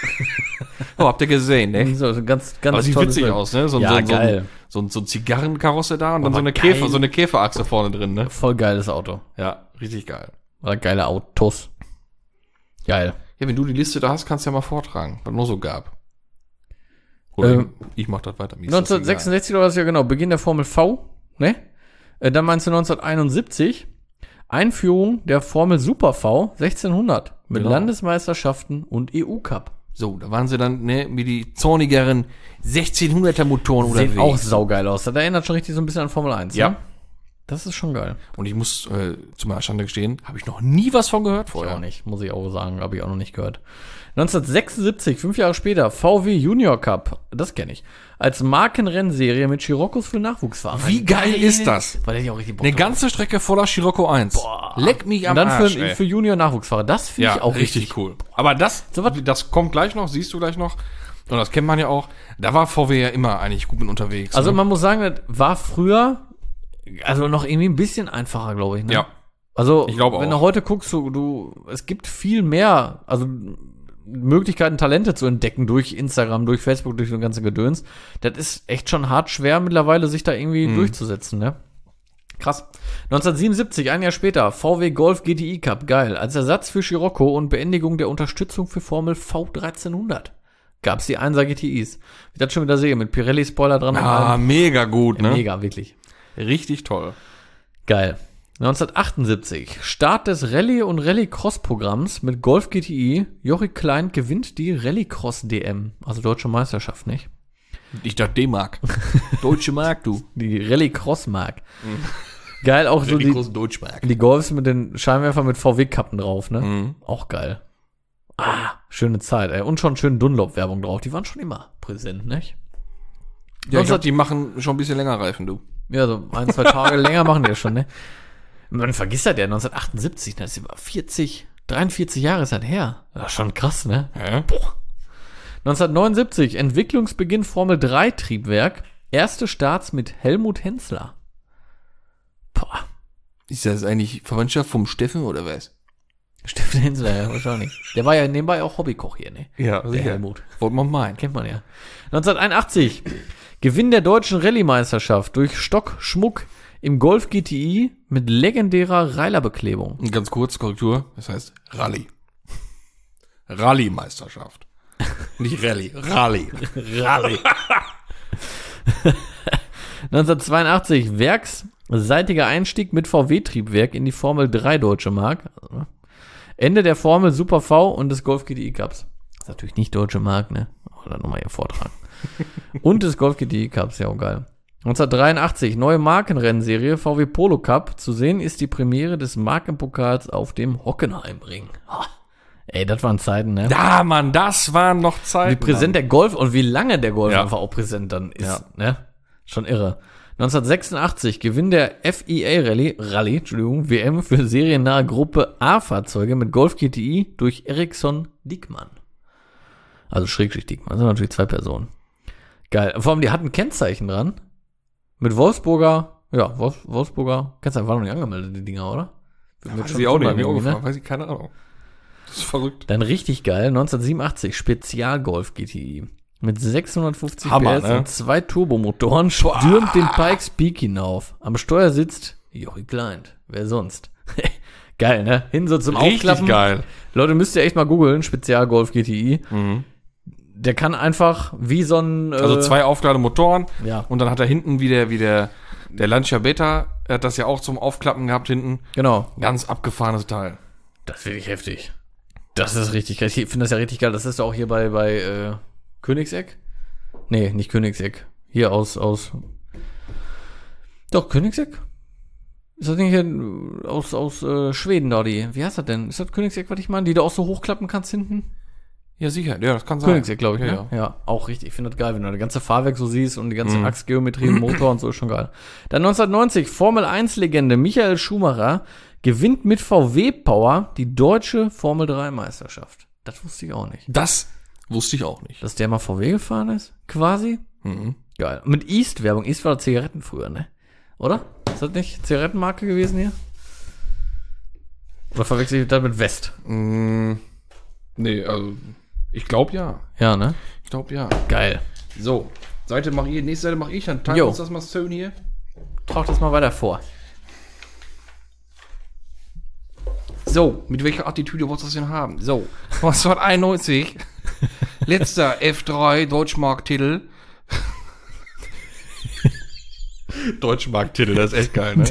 Oh, habt ihr gesehen, ne? So, so ganz, ganz Aber sieht tolles witzig Bild. aus, ne? So, Ja, so, so, geil. So, so, so ein Zigarrenkarosse da und dann Aber so eine geil. Käfer, so eine Käferachse vorne drin, ne? Voll geiles Auto. Ja, richtig geil. Oder geile Autos. Geil. Ja, wenn du die Liste da hast, kannst du ja mal vortragen, was noch so gab. Oder Ähm, ich mach das weiter. Mir ist das neunzehnhundertsechsundsechzig war das ja genau, Beginn der Formel V, ne? Äh, Dann meinst du neunzehnhunderteinundsiebzig, Einführung der Formel Super V sechzehnhundert mit Genau. Landesmeisterschaften und E U-Cup. egal. So, da waren sie dann, ne, mit die zornigeren sechzehnhunderter Motoren Sieht auch unterwegs. saugeil aus. Das erinnert schon richtig so ein bisschen an Formel eins. Ja. Ne? Das ist schon geil. Und ich muss äh, zu meiner Schande gestehen, habe ich noch nie was von gehört Ich vorher. auch nicht, muss ich auch sagen, habe ich auch noch nicht gehört. neunzehnhundertsechsundsiebzig, fünf Jahre später, V W Junior Cup, das kenne ich, als Markenrennserie mit Scirocco's für Nachwuchsfahrer. Wie geil ist das? Weil ich auch richtig Bock Eine drauf. ganze Strecke voller Scirocco eins. Leck mich am Und dann Arsch, für, ey. für Junior Nachwuchsfahrer. Das finde Ja, ich auch richtig, richtig, cool. Aber das, So was- das kommt gleich noch, siehst du gleich noch. Und das kennt man ja auch. Da war V W ja immer eigentlich gut mit unterwegs. Also ne? man muss sagen, das war früher, also noch irgendwie ein bisschen einfacher, glaube ich. Ne? Ja. Also Ich glaube wenn auch. du heute guckst, du, du, es gibt viel mehr, also Möglichkeiten, Talente zu entdecken durch Instagram, durch Facebook, durch so ganze Gedöns. Das ist echt schon hart schwer mittlerweile, sich da irgendwie Mhm. durchzusetzen, ne? Krass. neunzehnhundertsiebenundsiebzig, ein Jahr später, V W Golf G T I Cup, geil. Als Ersatz für Scirocco und Beendigung der Unterstützung für Formel V dreizehnhundert gab's die Einser G T Is. Wie ich das schon wieder sehe, mit Pirelli-Spoiler dran. und Ah, allem. mega gut, ne? Mega, wirklich. Richtig toll. Geil. neunzehnhundertachtundsiebzig, Start des Rallye- und Rallycross-Programms mit Golf G T I. Jochi Klein gewinnt die Rallycross-D M, also Deutsche Meisterschaft, nicht? Ich dachte D-Mark. Deutsche Mark, du. Die Rallycross-Mark. Geil, auch so die, Deutschmark. die Golfs mit den Scheinwerfern mit V W-Kappen drauf, ne? Mhm. Auch geil. Ah, schöne Zeit, ey. Und schon schön Dunlop-Werbung drauf. Die waren schon immer präsent, nicht? Ja, ich glaub, die machen schon ein bisschen länger Reifen, du. Ja, so ein, zwei Tage länger machen die das schon, ne? Man vergisst das ja, neunzehnhundertachtundsiebzig, das ist über vierzig, dreiundvierzig Jahre ist das her. Das ist schon krass, ne? Hä? neunzehnhundertneunundsiebzig, Entwicklungsbeginn Formel drei Triebwerk. Erste Starts mit Helmut Hensler. Boah, Ist das eigentlich Verwandtschaft vom Steffen oder was? Steffen Hensler, ja, wahrscheinlich. Der war ja nebenbei auch Hobbykoch hier, ne? Ja, Der Helmut. Wollte man meinen. Kennt man ja. neunzehnhunderteinundachtzig, Gewinn der deutschen Rallye-Meisterschaft durch Stock Schmuck im Golf G T I mit legendärer Reilerbeklebung. Und ganz kurz, Korrektur, das heißt Rallye. Rallye-Meisterschaft. Nicht Rallye, Rallye. Rallye. neunzehnhundertzweiundachtzig, werksseitiger Einstieg mit V W-Triebwerk in die Formel drei Deutsche Mark. Ende der Formel Super V und des Golf G T I Cups. Das ist natürlich nicht Deutsche Mark, ne? Oder nochmal hier vortragen. Und des Golf G T I Cups, ja auch geil. neunzehnhundertdreiundachtzig, neue Markenrennserie V W Polo Cup. Zu sehen ist die Premiere des Markenpokals auf dem Hockenheimring. Ha. Ey, das waren Zeiten, ne? Ja, Mann, das waren noch Zeiten. Wie präsent der Golf und wie lange der Golf Ja. einfach auch präsent dann ist, Ja. ne? Schon irre. neunzehnhundertsechsundachtzig, Gewinn der F I A Rallye, Rallye, Entschuldigung, W M für seriennahe Gruppe A-Fahrzeuge mit Golf G T I durch Ericsson Diekmann. Also Schrägstrich Diekmann, das sind natürlich zwei Personen. Geil. Vor allem, die hatten Kennzeichen dran. Mit Wolfsburger, ja, Wolf, Wolfsburger, Kennzeichen waren noch nicht angemeldet, die Dinger, oder? Wird mir Weiß schon ich auch nicht, wundern, mir auch irgendwie, ne? gefallen, weiß ich, keine Ahnung. Das ist verrückt. Dann richtig geil, neunzehnhundertsiebenundachtzig, Spezialgolf G T I. Mit sechshundertfünfzig Hammer, P S ne? und zwei Turbomotoren stürmt den Pikes Peak hinauf. Am Steuer sitzt Jochi Klein. Wer sonst? Geil, ne? Hin so zum Richtig Aufklappen. geil. Leute, müsst ihr echt mal googeln, Spezialgolf G T I. Mhm. Der kann einfach wie so ein... Äh, Also zwei Auflademotoren Ja. und dann hat er hinten wie der, wie der, der Lancia Beta, er hat das ja auch zum Aufklappen gehabt hinten. Genau. Ganz abgefahrenes Teil. Das ist wirklich heftig. Das ist richtig geil. Ich finde das ja richtig geil. Das ist auch hier bei, bei äh, Königseck. Nee, nicht Königseck. Hier aus, aus. Doch, Königseck? Ist das nicht hier aus, aus äh, Schweden da, die? Wie heißt das denn? Ist das Königseck, was ich meine? Die du auch so hochklappen kannst hinten? Ja, sicher. Ja, das kann sein. Königseck, glaube ich, ja, ne? ja. Ja, auch richtig. Ich finde das geil, wenn du das ganze Fahrwerk so siehst und die ganze Mhm. Achsgeometrie im Motor und so ist schon geil. Dann neunzehnhundertneunzig, Formel eins Legende Michael Schumacher gewinnt mit V W-Power die deutsche Formel drei Meisterschaft. Das wusste ich auch nicht. Das wusste ich auch nicht. Dass der mal V W gefahren ist, quasi. Mhm. Geil. Mit East-Werbung. East war Zigaretten früher, ne? Oder? Ist das nicht Zigarettenmarke gewesen hier? Oder verwechsel ich das mit West? Mm, nee, also ich glaube ja. Ja, ne? Ich glaube ja. Geil. So, Seite mache ich, nächste Seite mache ich, dann teilen Jo. wir uns das mal schön hier. Trag das mal weiter vor. So, mit welcher Attitüde wolltest du das denn haben? So, neunzehnhunderteinundneunzig, letzter F drei Deutschmarktitel. Deutschmarktitel, das ist echt geil, ne?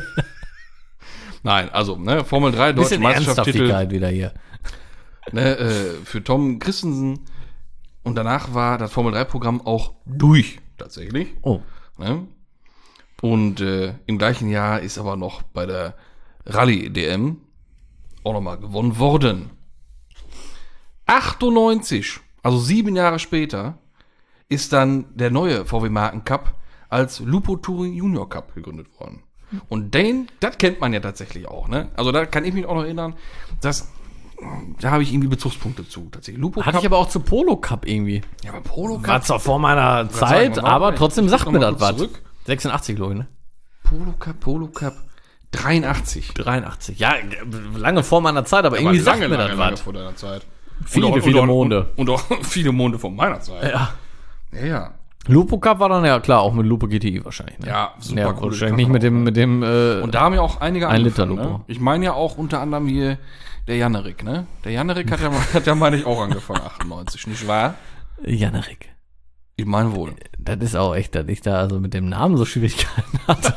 Nein, also, ne, Formel drei Deutsche Bisschen Meisterschaftstitel, Ernsthaftigkeit wieder hier. ne, äh, für Tom Christensen. Und danach war das Formel drei Programm auch durch, tatsächlich. Oh. Ne? Und äh, im gleichen Jahr ist aber noch bei der Rallye-D M auch nochmal gewonnen worden. achtundneunzig, also sieben Jahre später, ist dann der neue V W Marken Cup als Lupo Touring Junior Cup gegründet worden. Und den, das kennt man ja tatsächlich auch, ne? Also da kann ich mich auch noch erinnern, dass da habe ich irgendwie Bezugspunkte zu, tatsächlich. Lupo Hatte ich aber auch zu Polo Cup irgendwie. ja, aber Polo Cup, War zwar vor meiner Zeit, sagen, aber warte, trotzdem ich sagt guck mir noch das mal was. kurz zurück. sechsundachtzig, glaube ich, ne? Polo Cup, Polo Cup, dreiundachtzig. dreiundachtzig. Ja, lange vor meiner Zeit, aber irgendwie sagt mir das was. vor deiner Zeit. Viele, und auch, viele und auch, Monde. Und, und auch viele Monde von meiner Zeit. Ja. Ja, ja. Lupo Cup war dann ja klar, auch mit Lupo G T I wahrscheinlich. Ne? Ja, super ja, cool. wahrscheinlich nicht mit dem, mit dem, äh, Und da haben ja auch einige Ein angefangen, Liter Lupo. ne? Ich meine ja auch unter anderem hier der Janerik, ne? Der Janerik hat ja, hat ja meine ich, auch angefangen, achtundneunzig, nicht wahr? Janerik. Ich meine wohl. Das ist auch echt, dass ich da also mit dem Namen so Schwierigkeiten hatte.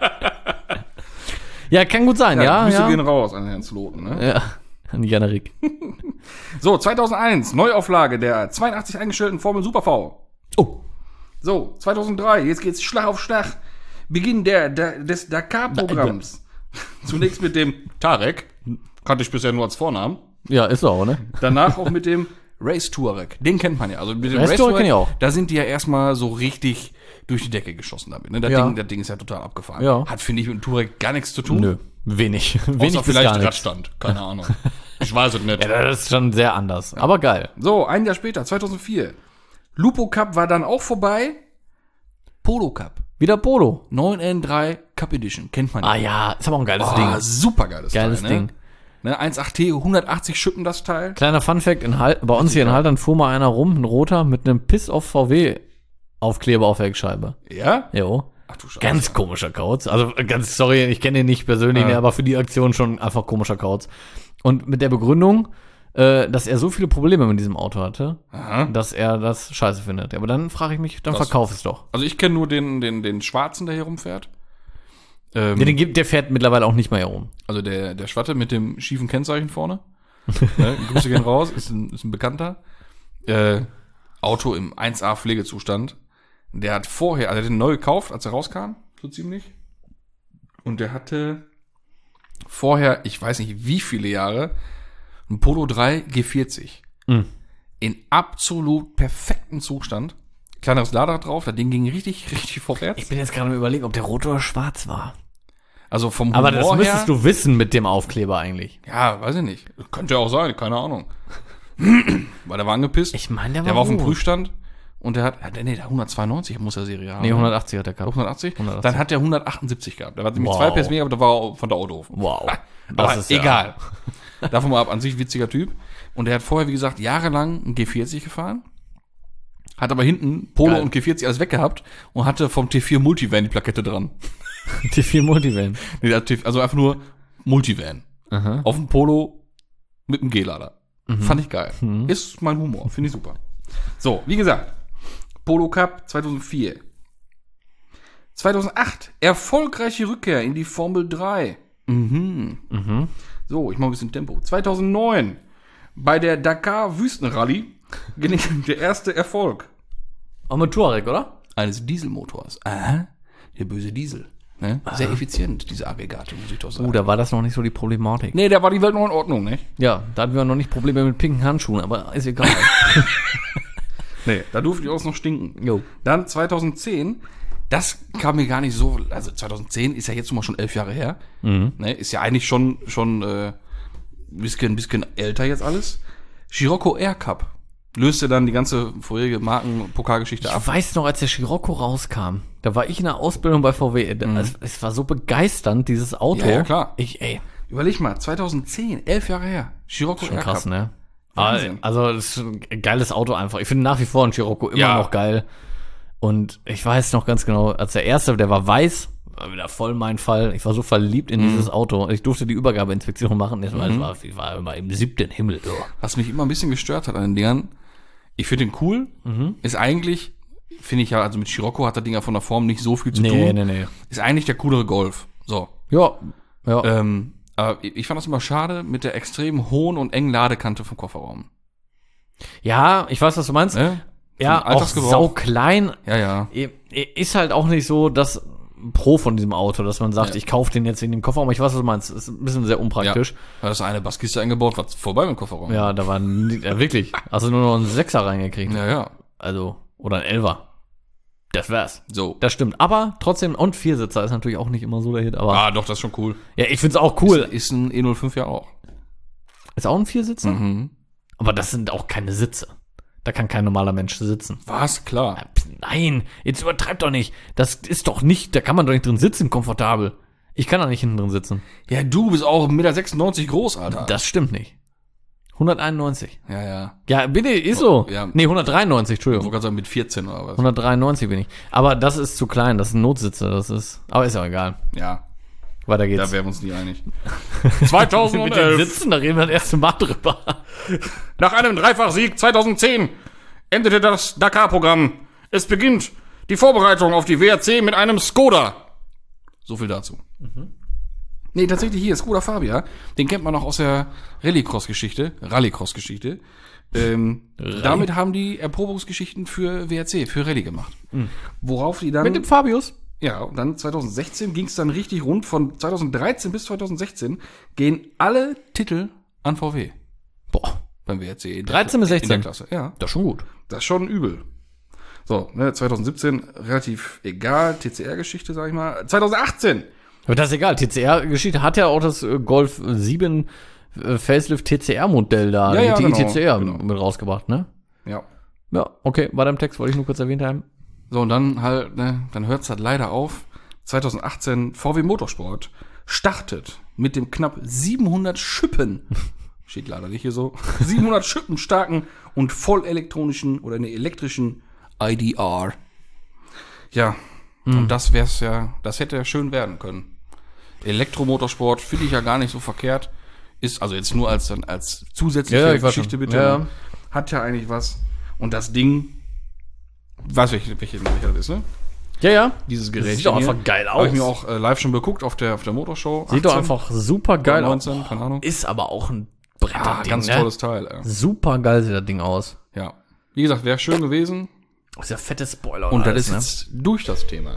Ja, kann gut sein, ja. Grüße Ja, gehen raus an Herrn Sloten, ne? ja. An Janerik. So, zweitausendeins, Neuauflage der zweiundachtzig eingestellten Formel Super V. Oh. So, zweitausenddrei, jetzt geht's Schlag auf Schlag. Beginn der, der, des Dakar-Programms. Zunächst mit dem Tarek. Kannte ich bisher nur als Vornamen. Ja, ist er auch, ne? Danach auch mit dem Race Touareg. Den kennt man ja. Also mit dem Race Touareg kenn ich auch. Da sind die ja erstmal so richtig durch die Decke geschossen damit. Ne? Das, Ja. Ding, das Ding ist ja total abgefahren. Ja. Hat, finde ich, mit dem Touareg gar nichts zu tun. Nö. Wenig. Wenig Außer bis vielleicht gar nichts. Radstand. Keine Ahnung. Ich weiß es nicht. Ja, das ist schon sehr anders. Aber geil. So, ein Jahr später, zweitausendvier. Lupo Cup war dann auch vorbei. Polo Cup. Wieder Polo. neun N drei Cup Edition. Kennt man Ah ja, ist aber auch ein geiles Oh, Ding. super geiles Geiles Teil. Ne? Ding. Ne, eins Komma acht T, hundertachtzig Schippen das Teil. Kleiner Funfact, in Hal bei uns hier in Haltern fuhr mal einer rum, ein roter, mit einem Piss-Off-V W-Aufkleber auf der Heckscheibe. Ja? Jo. Ach du Scheiße. Ganz komischer Kauz. Also ganz, sorry, ich kenne ihn nicht persönlich, Ja. ne, aber für die Aktion schon einfach komischer Kauz. Und mit der Begründung, äh, dass er so viele Probleme mit diesem Auto hatte, Aha. dass er das scheiße findet. Aber dann frage ich mich, dann Das- verkauf es doch. Also ich kenne nur den, den, den Schwarzen, der hier rumfährt. Ähm, Ja, den gibt, der fährt mittlerweile auch nicht mehr herum. also der, der Schwatte mit dem schiefen Kennzeichen vorne. ne, Grüße gehen raus, ist ein, ist ein Bekannter. Äh, Auto im eins A Pflegezustand. Der hat vorher, also der hat den neu gekauft, als er rauskam, so ziemlich. Und der hatte vorher, ich weiß nicht wie viele Jahre, ein Polo drei G vierzig. Mhm. In absolut perfektem Zustand. Kleineres Laderrad drauf, das Ding ging richtig, richtig vorwärts. Ich bin jetzt gerade am überlegen, ob der rot oder schwarz war. Also vom Aber das Humor müsstest her, du wissen mit dem Aufkleber eigentlich. Ja, weiß ich nicht. Könnte ja auch sein, keine Ahnung. Weil der war angepisst. Ich meine, der war der war auf dem rot. Prüfstand und der hat, ja, nee, der hundertzweiundneunzig muss der Serie haben. Nee, hundertachtzig hat der Doch, gehabt. hundertachtzig? hundertachtzig. Dann hat der hundertachtundsiebzig gehabt. Der war nämlich Wow. zwei P S mehr, aber der war von der Autohof. Wow. Aber ist ja- egal. Davon mal ab, an sich witziger Typ. Und der hat vorher, wie gesagt, jahrelang einen G vierzig gefahren. Hat aber hinten Polo Geil. und G vierzig alles weggehabt und hatte vom T vier Multivan die Plakette dran. T vier Multivan. Nee, der hat T- also einfach nur Multivan. Aha. Auf dem Polo mit einem G-Lader. Mhm. Fand ich geil. Ist mein Humor. Finde ich super. So, wie gesagt, Polo Cup zweitausendvier. zweitausendacht, erfolgreiche Rückkehr in die Formel drei. Mhm. Mhm. So, ich mache ein bisschen Tempo. zweitausendneun bei der Dakar Wüstenrallye gelingt der erste Erfolg Auch mit Touareg, oder? eines Dieselmotors. Aha, der böse Diesel. Ne? Sehr effizient, diese Aggregate, muss ich doch sagen. Uh, da war das noch nicht so die Problematik. Nee, da war die Welt noch in Ordnung, ne? Ja, da hatten wir noch nicht Probleme mit pinken Handschuhen, aber ist egal. Nee, da durfte ich auch noch stinken. Jo. Dann zweitausendzehn, das kam mir gar nicht so, also zweitausendzehn ist ja jetzt mal schon elf Jahre her. Mhm. Ne? Ist ja eigentlich schon, schon äh, ein bisschen, bisschen älter jetzt alles. Scirocco Air Cup löste dann die ganze vorherige Markenpokalgeschichte Ich ab. weiß noch, als der Scirocco rauskam, da war ich in der Ausbildung bei V W. Mhm. Es, es war so begeisternd, dieses Auto. Ja, ja, klar. Ich, ey, Überleg mal, zweitausendzehn, elf Jahre her. Scirocco schon Air krass, Cup. ne? Wahnsinn. Also, das ist ein geiles Auto einfach. Ich finde nach wie vor ein Scirocco immer Ja. noch geil. Und ich weiß noch ganz genau, als der erste, der war weiß, war wieder voll mein Fall. Ich war so verliebt in Mhm. dieses Auto. Ich durfte die Übergabeinspektion machen. Das war, das war, ich war immer im siebten Himmel. So. Was mich immer ein bisschen gestört hat an den Dingern, ich finde den cool, Mhm. ist eigentlich, finde ich ja, also mit Scirocco hat der Dinger von der Form nicht so viel zu Nee, tun. nee, nee. Ist eigentlich der coolere Golf. So. Ja, ja. Ähm, aber ich fand das immer schade mit der extrem hohen und engen Ladekante vom Kofferraum. Ja, ich weiß, was du meinst. Ne? Ja, Zum auch Alltagsgebrauch. sau klein. Ja, ja. Ist halt auch nicht so das Pro von diesem Auto, dass man sagt, Ja. ich kaufe den jetzt in dem Kofferraum. Ich weiß, was du meinst. Ist ein bisschen sehr unpraktisch. Da ist eine Basskiste eingebaut, war vorbei mit dem Kofferraum. Ja, da war nie, ja, wirklich. Hast du nur noch einen Sechser reingekriegt. Ja, ja. Also, oder ein Elfer. Das wär's. So. Das stimmt. Aber trotzdem, und Viersitzer ist natürlich auch nicht immer so der Hit. Aber Ah, doch, das ist schon cool. ja, ich find's auch cool. Ist, ist ein E null fünf ja auch. Ist auch ein Viersitzer? Mhm. Aber das sind auch keine Sitze. Da kann kein normaler Mensch sitzen. Was? Klar. Nein, jetzt übertreib doch nicht. Das ist doch nicht, da kann man doch nicht drin sitzen, komfortabel. Ich kann da nicht hinten drin sitzen. Ja, du bist auch eins Komma sechsundneunzig Meter groß, Alter. Das stimmt nicht. hunderteinundneunzig. Ja, ja. Ja, bitte, ist so. Ja. Nee, hundertdreiundneunzig, Ich Entschuldigung. wollte gerade sagen, mit vierzehn oder was. hundertdreiundneunzig bin ich. Aber das ist zu klein, das ist ein Notsitzer, das ist, aber ist ja egal. Ja, Weiter da geht's. wären wir uns nie einig. Mit den zweitausendelf. Sitzen, da reden wir das erste Mal drüber. Nach einem Dreifachsieg zweitausendzehn endete das Dakar-Programm. Es beginnt die Vorbereitung auf die W R C mit einem Skoda. So viel dazu. Nee, tatsächlich hier, Skoda Fabia. Den kennt man noch aus der Rallycross-Geschichte. Rallycross-Geschichte. Ähm, damit haben die Erprobungsgeschichten für W R C, für Rallye gemacht. Worauf die dann... Mit dem Fabius? Ja, und dann zweitausendsechzehn ging es dann richtig rund. Von zweitausenddreizehn bis zweitausendsechzehn gehen alle Titel an V W Boah, beim W R C. In der- dreizehn bis In sechzehn. der Klasse, ja. Das ist schon gut. Das ist schon übel. So, ne, zweitausendsiebzehn relativ egal, T C R-Geschichte, sag ich mal. zweitausendachtzehn. Aber das ist egal. T C R-Geschichte hat ja auch das äh, Golf sieben äh, Facelift T C R-Modell da, Ja, ja, die genau, T C R genau. mit rausgebracht, ne? Ja. Ja, okay, war da im Text, wollte ich nur kurz erwähnt haben. So, und dann halt, ne, dann hört's halt leider auf. zweitausendachtzehn V W Motorsport startet mit dem knapp siebenhundert Schippen, steht leider nicht hier so, siebenhundert Schippen starken und vollelektronischen oder ne, elektrischen I D R. Ja, und das wär's ja, das hätte ja schön werden können. Elektromotorsport finde ich ja gar nicht so verkehrt. Ist also jetzt nur als dann als zusätzliche Ja, ich weiß Geschichte schon. bitte. Ja, ja. Hat ja eigentlich was. Und das Ding, weiß welche, welche, welche das ist, ne? Ja, ja. Dieses Gerät. Sieht doch einfach geil Habe ich aus. mir auch äh, live schon geguckt auf der, auf der Motorshow. Sieht doch achtzehn, einfach super geil aus. neunzehn, keine Ahnung. Ist aber auch ein Bretterding, Ah, ganz ne? tolles Teil, ey. Super geil sieht das Ding aus. Ja. Wie gesagt, wäre schön gewesen. Das ist ja fette Spoiler. Und das alles, ist jetzt durch das Thema.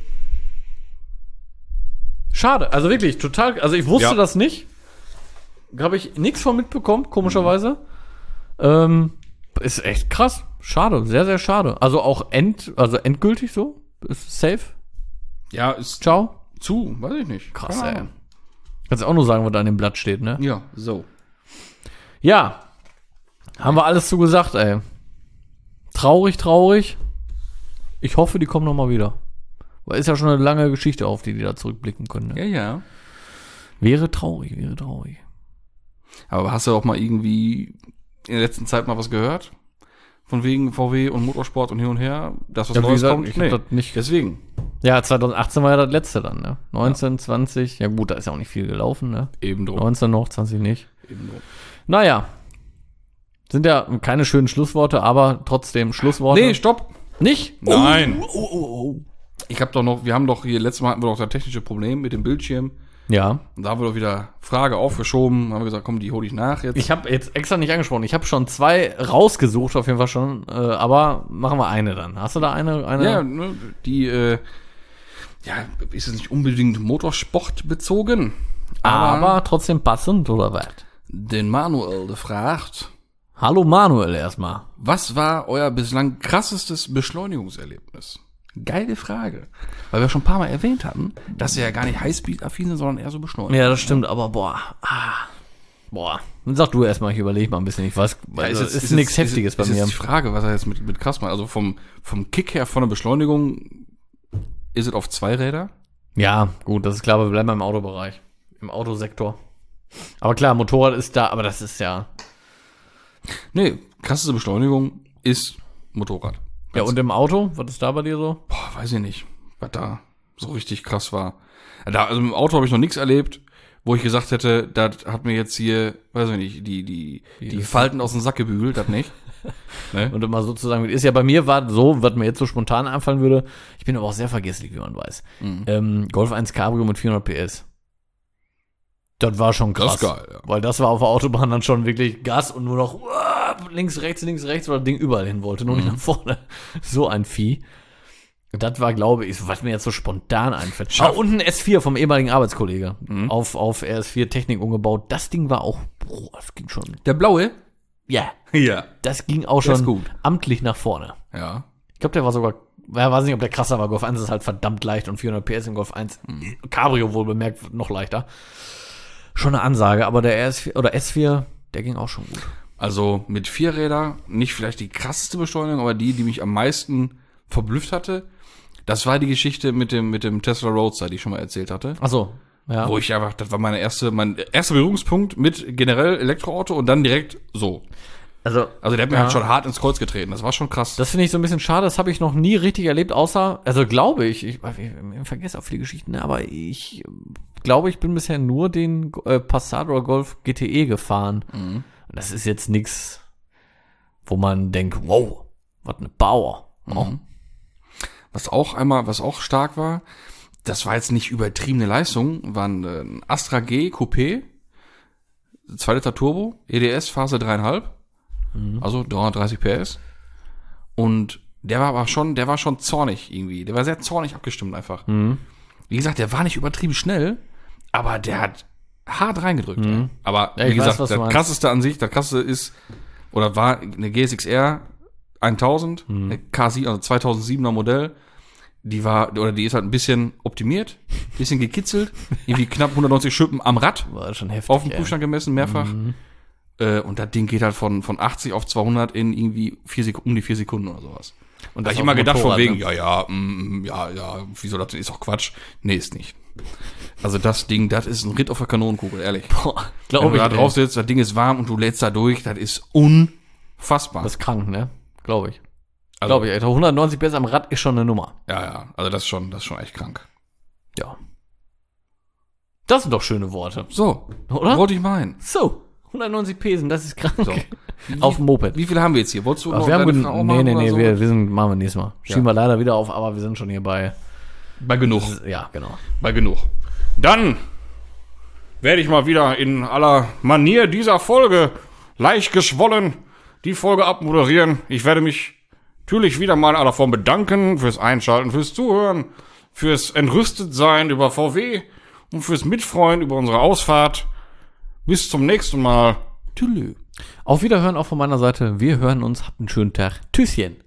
Schade, also wirklich, total, also ich wusste Ja. das nicht. Habe ich nichts von mitbekommen, komischerweise. Ähm, ist echt krass. Schade, sehr, sehr schade. Also auch end, also endgültig so? Ist safe? Ja, ist Ciao? zu, weiß ich nicht. Krass, Keine ey. Ahnung. Kannst du auch nur sagen, was da an dem Blatt steht, ne? Ja, so. Ja. Haben wir alles zu gesagt, ey. Traurig, traurig. Ich hoffe, die kommen noch mal wieder. Weil ist ja schon eine lange Geschichte, auf die die da zurückblicken können. Ne? Ja, ja. Wäre traurig, wäre traurig. Aber hast du auch mal irgendwie in der letzten Zeit mal was gehört? Von wegen V W und Motorsport und hin und her? Das, was Ja, wie Neues gesagt, kommt? ich hab das nicht- Deswegen. Ja, zweitausendachtzehn war ja das letzte dann, ne? neunzehn, zwanzig, ja gut, da ist ja auch nicht viel gelaufen, ne? Eben drum. neunzehn noch, zwanzig nicht. Eben drum. Naja. Sind ja keine schönen Schlussworte, aber trotzdem Schlussworte. Nee, stopp. Nicht? Nein. Oh, oh, oh, oh. Ich hab doch noch, wir haben doch hier, letztes Mal hatten wir doch das technische Problem mit dem Bildschirm. Ja. Und da haben wir doch wieder Frage aufgeschoben, haben wir gesagt, komm, die hole ich nach jetzt. Ich habe jetzt extra nicht angesprochen. Ich habe schon zwei rausgesucht, auf jeden Fall schon. Äh, aber machen wir eine dann. Hast du da eine? eine? Ja, ne, die, äh, ja, ist es nicht unbedingt Motorsport bezogen. Aber, aber trotzdem passend, oder was? Den Manuel gefragt, Hallo Manuel erstmal. was war euer bislang krassestes Beschleunigungserlebnis? Geile Frage. Weil wir schon ein paar Mal erwähnt hatten, dass sie ja gar nicht Highspeed-affin sind, sondern eher so beschleunigt. Ja, das stimmt, aber boah. Ah, boah. Dann sag du erstmal, ich überlege mal ein bisschen. Ich weiß, Ja, also, jetzt- ist, nichts jetzt- Heftiges ist, bei ist mir. Jetzt die Frage, was er jetzt mit, mit krass macht. Also vom, vom Kick her von der Beschleunigung, ist es auf zwei Räder? Ja, gut, das ist klar, aber wir bleiben im Autobereich. Im Autosektor. Aber klar, Motorrad ist da, aber das ist ja. Nee, krasseste Beschleunigung ist Motorrad. Ja, und im Auto? Was ist da bei dir so? Boah, weiß ich nicht, was da so richtig krass war. Da, also im Auto habe ich noch nichts erlebt, wo ich gesagt hätte, das hat mir jetzt hier, weiß ich nicht, die, die, die Falten aus dem Sack gebügelt, das nicht. Ne? Und immer sozusagen, ist ja bei mir war so, was mir jetzt so spontan einfallen würde, ich bin aber auch sehr vergesslich, wie man weiß. Mhm. Ähm, Golf eins Cabrio mit vierhundert P S. Das war schon krass. Das ist geil, ja. Weil das war auf der Autobahn dann schon wirklich Gas und nur noch uah, links, rechts, links, rechts, weil das Ding überall hin wollte, nur nicht nach vorne. So ein Vieh. Das war, glaube ich, was mir jetzt so spontan einfällt. Ah, und ein S vier vom ehemaligen Arbeitskollege. Auf, auf R S vier Technik umgebaut. Das Ding war auch, boah, das ging schon. Der blaue? Ja, Ja. das ging auch Der ist schon gut. amtlich nach vorne. Ja. Ich glaube, der war sogar, ja, weiß nicht, ob der krasser war. Golf eins ist halt verdammt leicht und vierhundert P S im Golf eins. Cabrio wohl bemerkt, noch leichter. Schon eine Ansage, aber der R S vier oder S vier, der ging auch schon gut. Also mit vier Räder, nicht vielleicht die krasseste Beschleunigung, aber die, die mich am meisten verblüfft hatte, das war die Geschichte mit dem, mit dem Tesla Roadster, die ich schon mal erzählt hatte. Ach so, ja. Wo ich einfach, das war meine erste, mein erster Berührungspunkt mit generell Elektroauto und dann direkt so. Also, Also der hat mir ja. halt schon hart ins Kreuz getreten. Das war schon krass. Das finde ich so ein bisschen schade, das habe ich noch nie richtig erlebt, außer, also glaube ich, ich, ich, ich vergesse auch viele Geschichten, ne, aber ich glaube, ich bin bisher nur den äh, Passat oder Golf G T E gefahren. Mhm. Und das ist jetzt nichts, wo man denkt, wow, was eine Power. Oh. Mhm. Was auch einmal, was auch stark war, das war jetzt nicht übertriebene Leistung, war ein, äh, ein Astra G Coupé, zwei Liter Turbo, E D S Phase dreieinhalb, mhm. also dreihundertdreißig P S. Und der war aber schon, der war schon zornig irgendwie. Der war sehr zornig abgestimmt einfach. Mhm. Wie gesagt, der war nicht übertrieben schnell, aber der hat hart reingedrückt. Mhm. ey. Aber Ja, wie ich weiß, gesagt, was du das meinst. krasseste an sich, das krasseste ist, oder war eine G S X R tausend, Mhm. eine K sieben, also zweitausendsiebener Modell. Die war, oder die ist halt ein bisschen optimiert, ein bisschen gekitzelt, irgendwie knapp hundertneunzig Schippen am Rad, War schon heftig. auf dem ey. Prüfstand gemessen, mehrfach. Mhm. Äh, und das Ding geht halt von, von achtzig auf zweihundert in irgendwie vier Sekunden, um die vier Sekunden oder sowas. Und Da hab das ich auf immer dem gedacht von Motorrad, wegen, ne? ja, ja, mm, ja, ja, wieso das denn? Ist doch Quatsch. Nee, ist nicht. Also das Ding, das ist ein Ritt auf der Kanonenkugel, ehrlich. Boah, Wenn glaube du ich. da ey. drauf sitzt, das Ding ist warm und du lädst da durch, das ist unfassbar. Das ist krank, ne? Glaube ich. also, Glaube ich, ey. hundertneunzig P S am Rad ist schon eine Nummer. Ja, ja, also das ist schon, das ist schon echt krank. Ja. Das sind doch schöne Worte, So, oder? wollte ich meinen. So, hundertneunzig P S, und das ist krank. So. Auf dem Moped. Wie viel haben wir jetzt hier? Wolltest du Aber noch wir haben deine gen- Frau nee, machen nee, oder nee, so? wir, wir sind, machen wir nächstes Mal. Schieben Ja. wir leider wieder auf, aber wir sind schon hier bei, Bei genug. ja, genau. Bei genug. Dann werde ich mal wieder in aller Manier dieser Folge leicht geschwollen die Folge abmoderieren. Ich werde mich natürlich wieder mal in aller Form bedanken fürs Einschalten, fürs Zuhören, fürs Entrüstetsein über V W und fürs Mitfreuen über unsere Ausfahrt. Bis zum nächsten Mal. Tschüss. Auf Wiederhören auch von meiner Seite. Wir hören uns. Habt einen schönen Tag. Tschüsschen.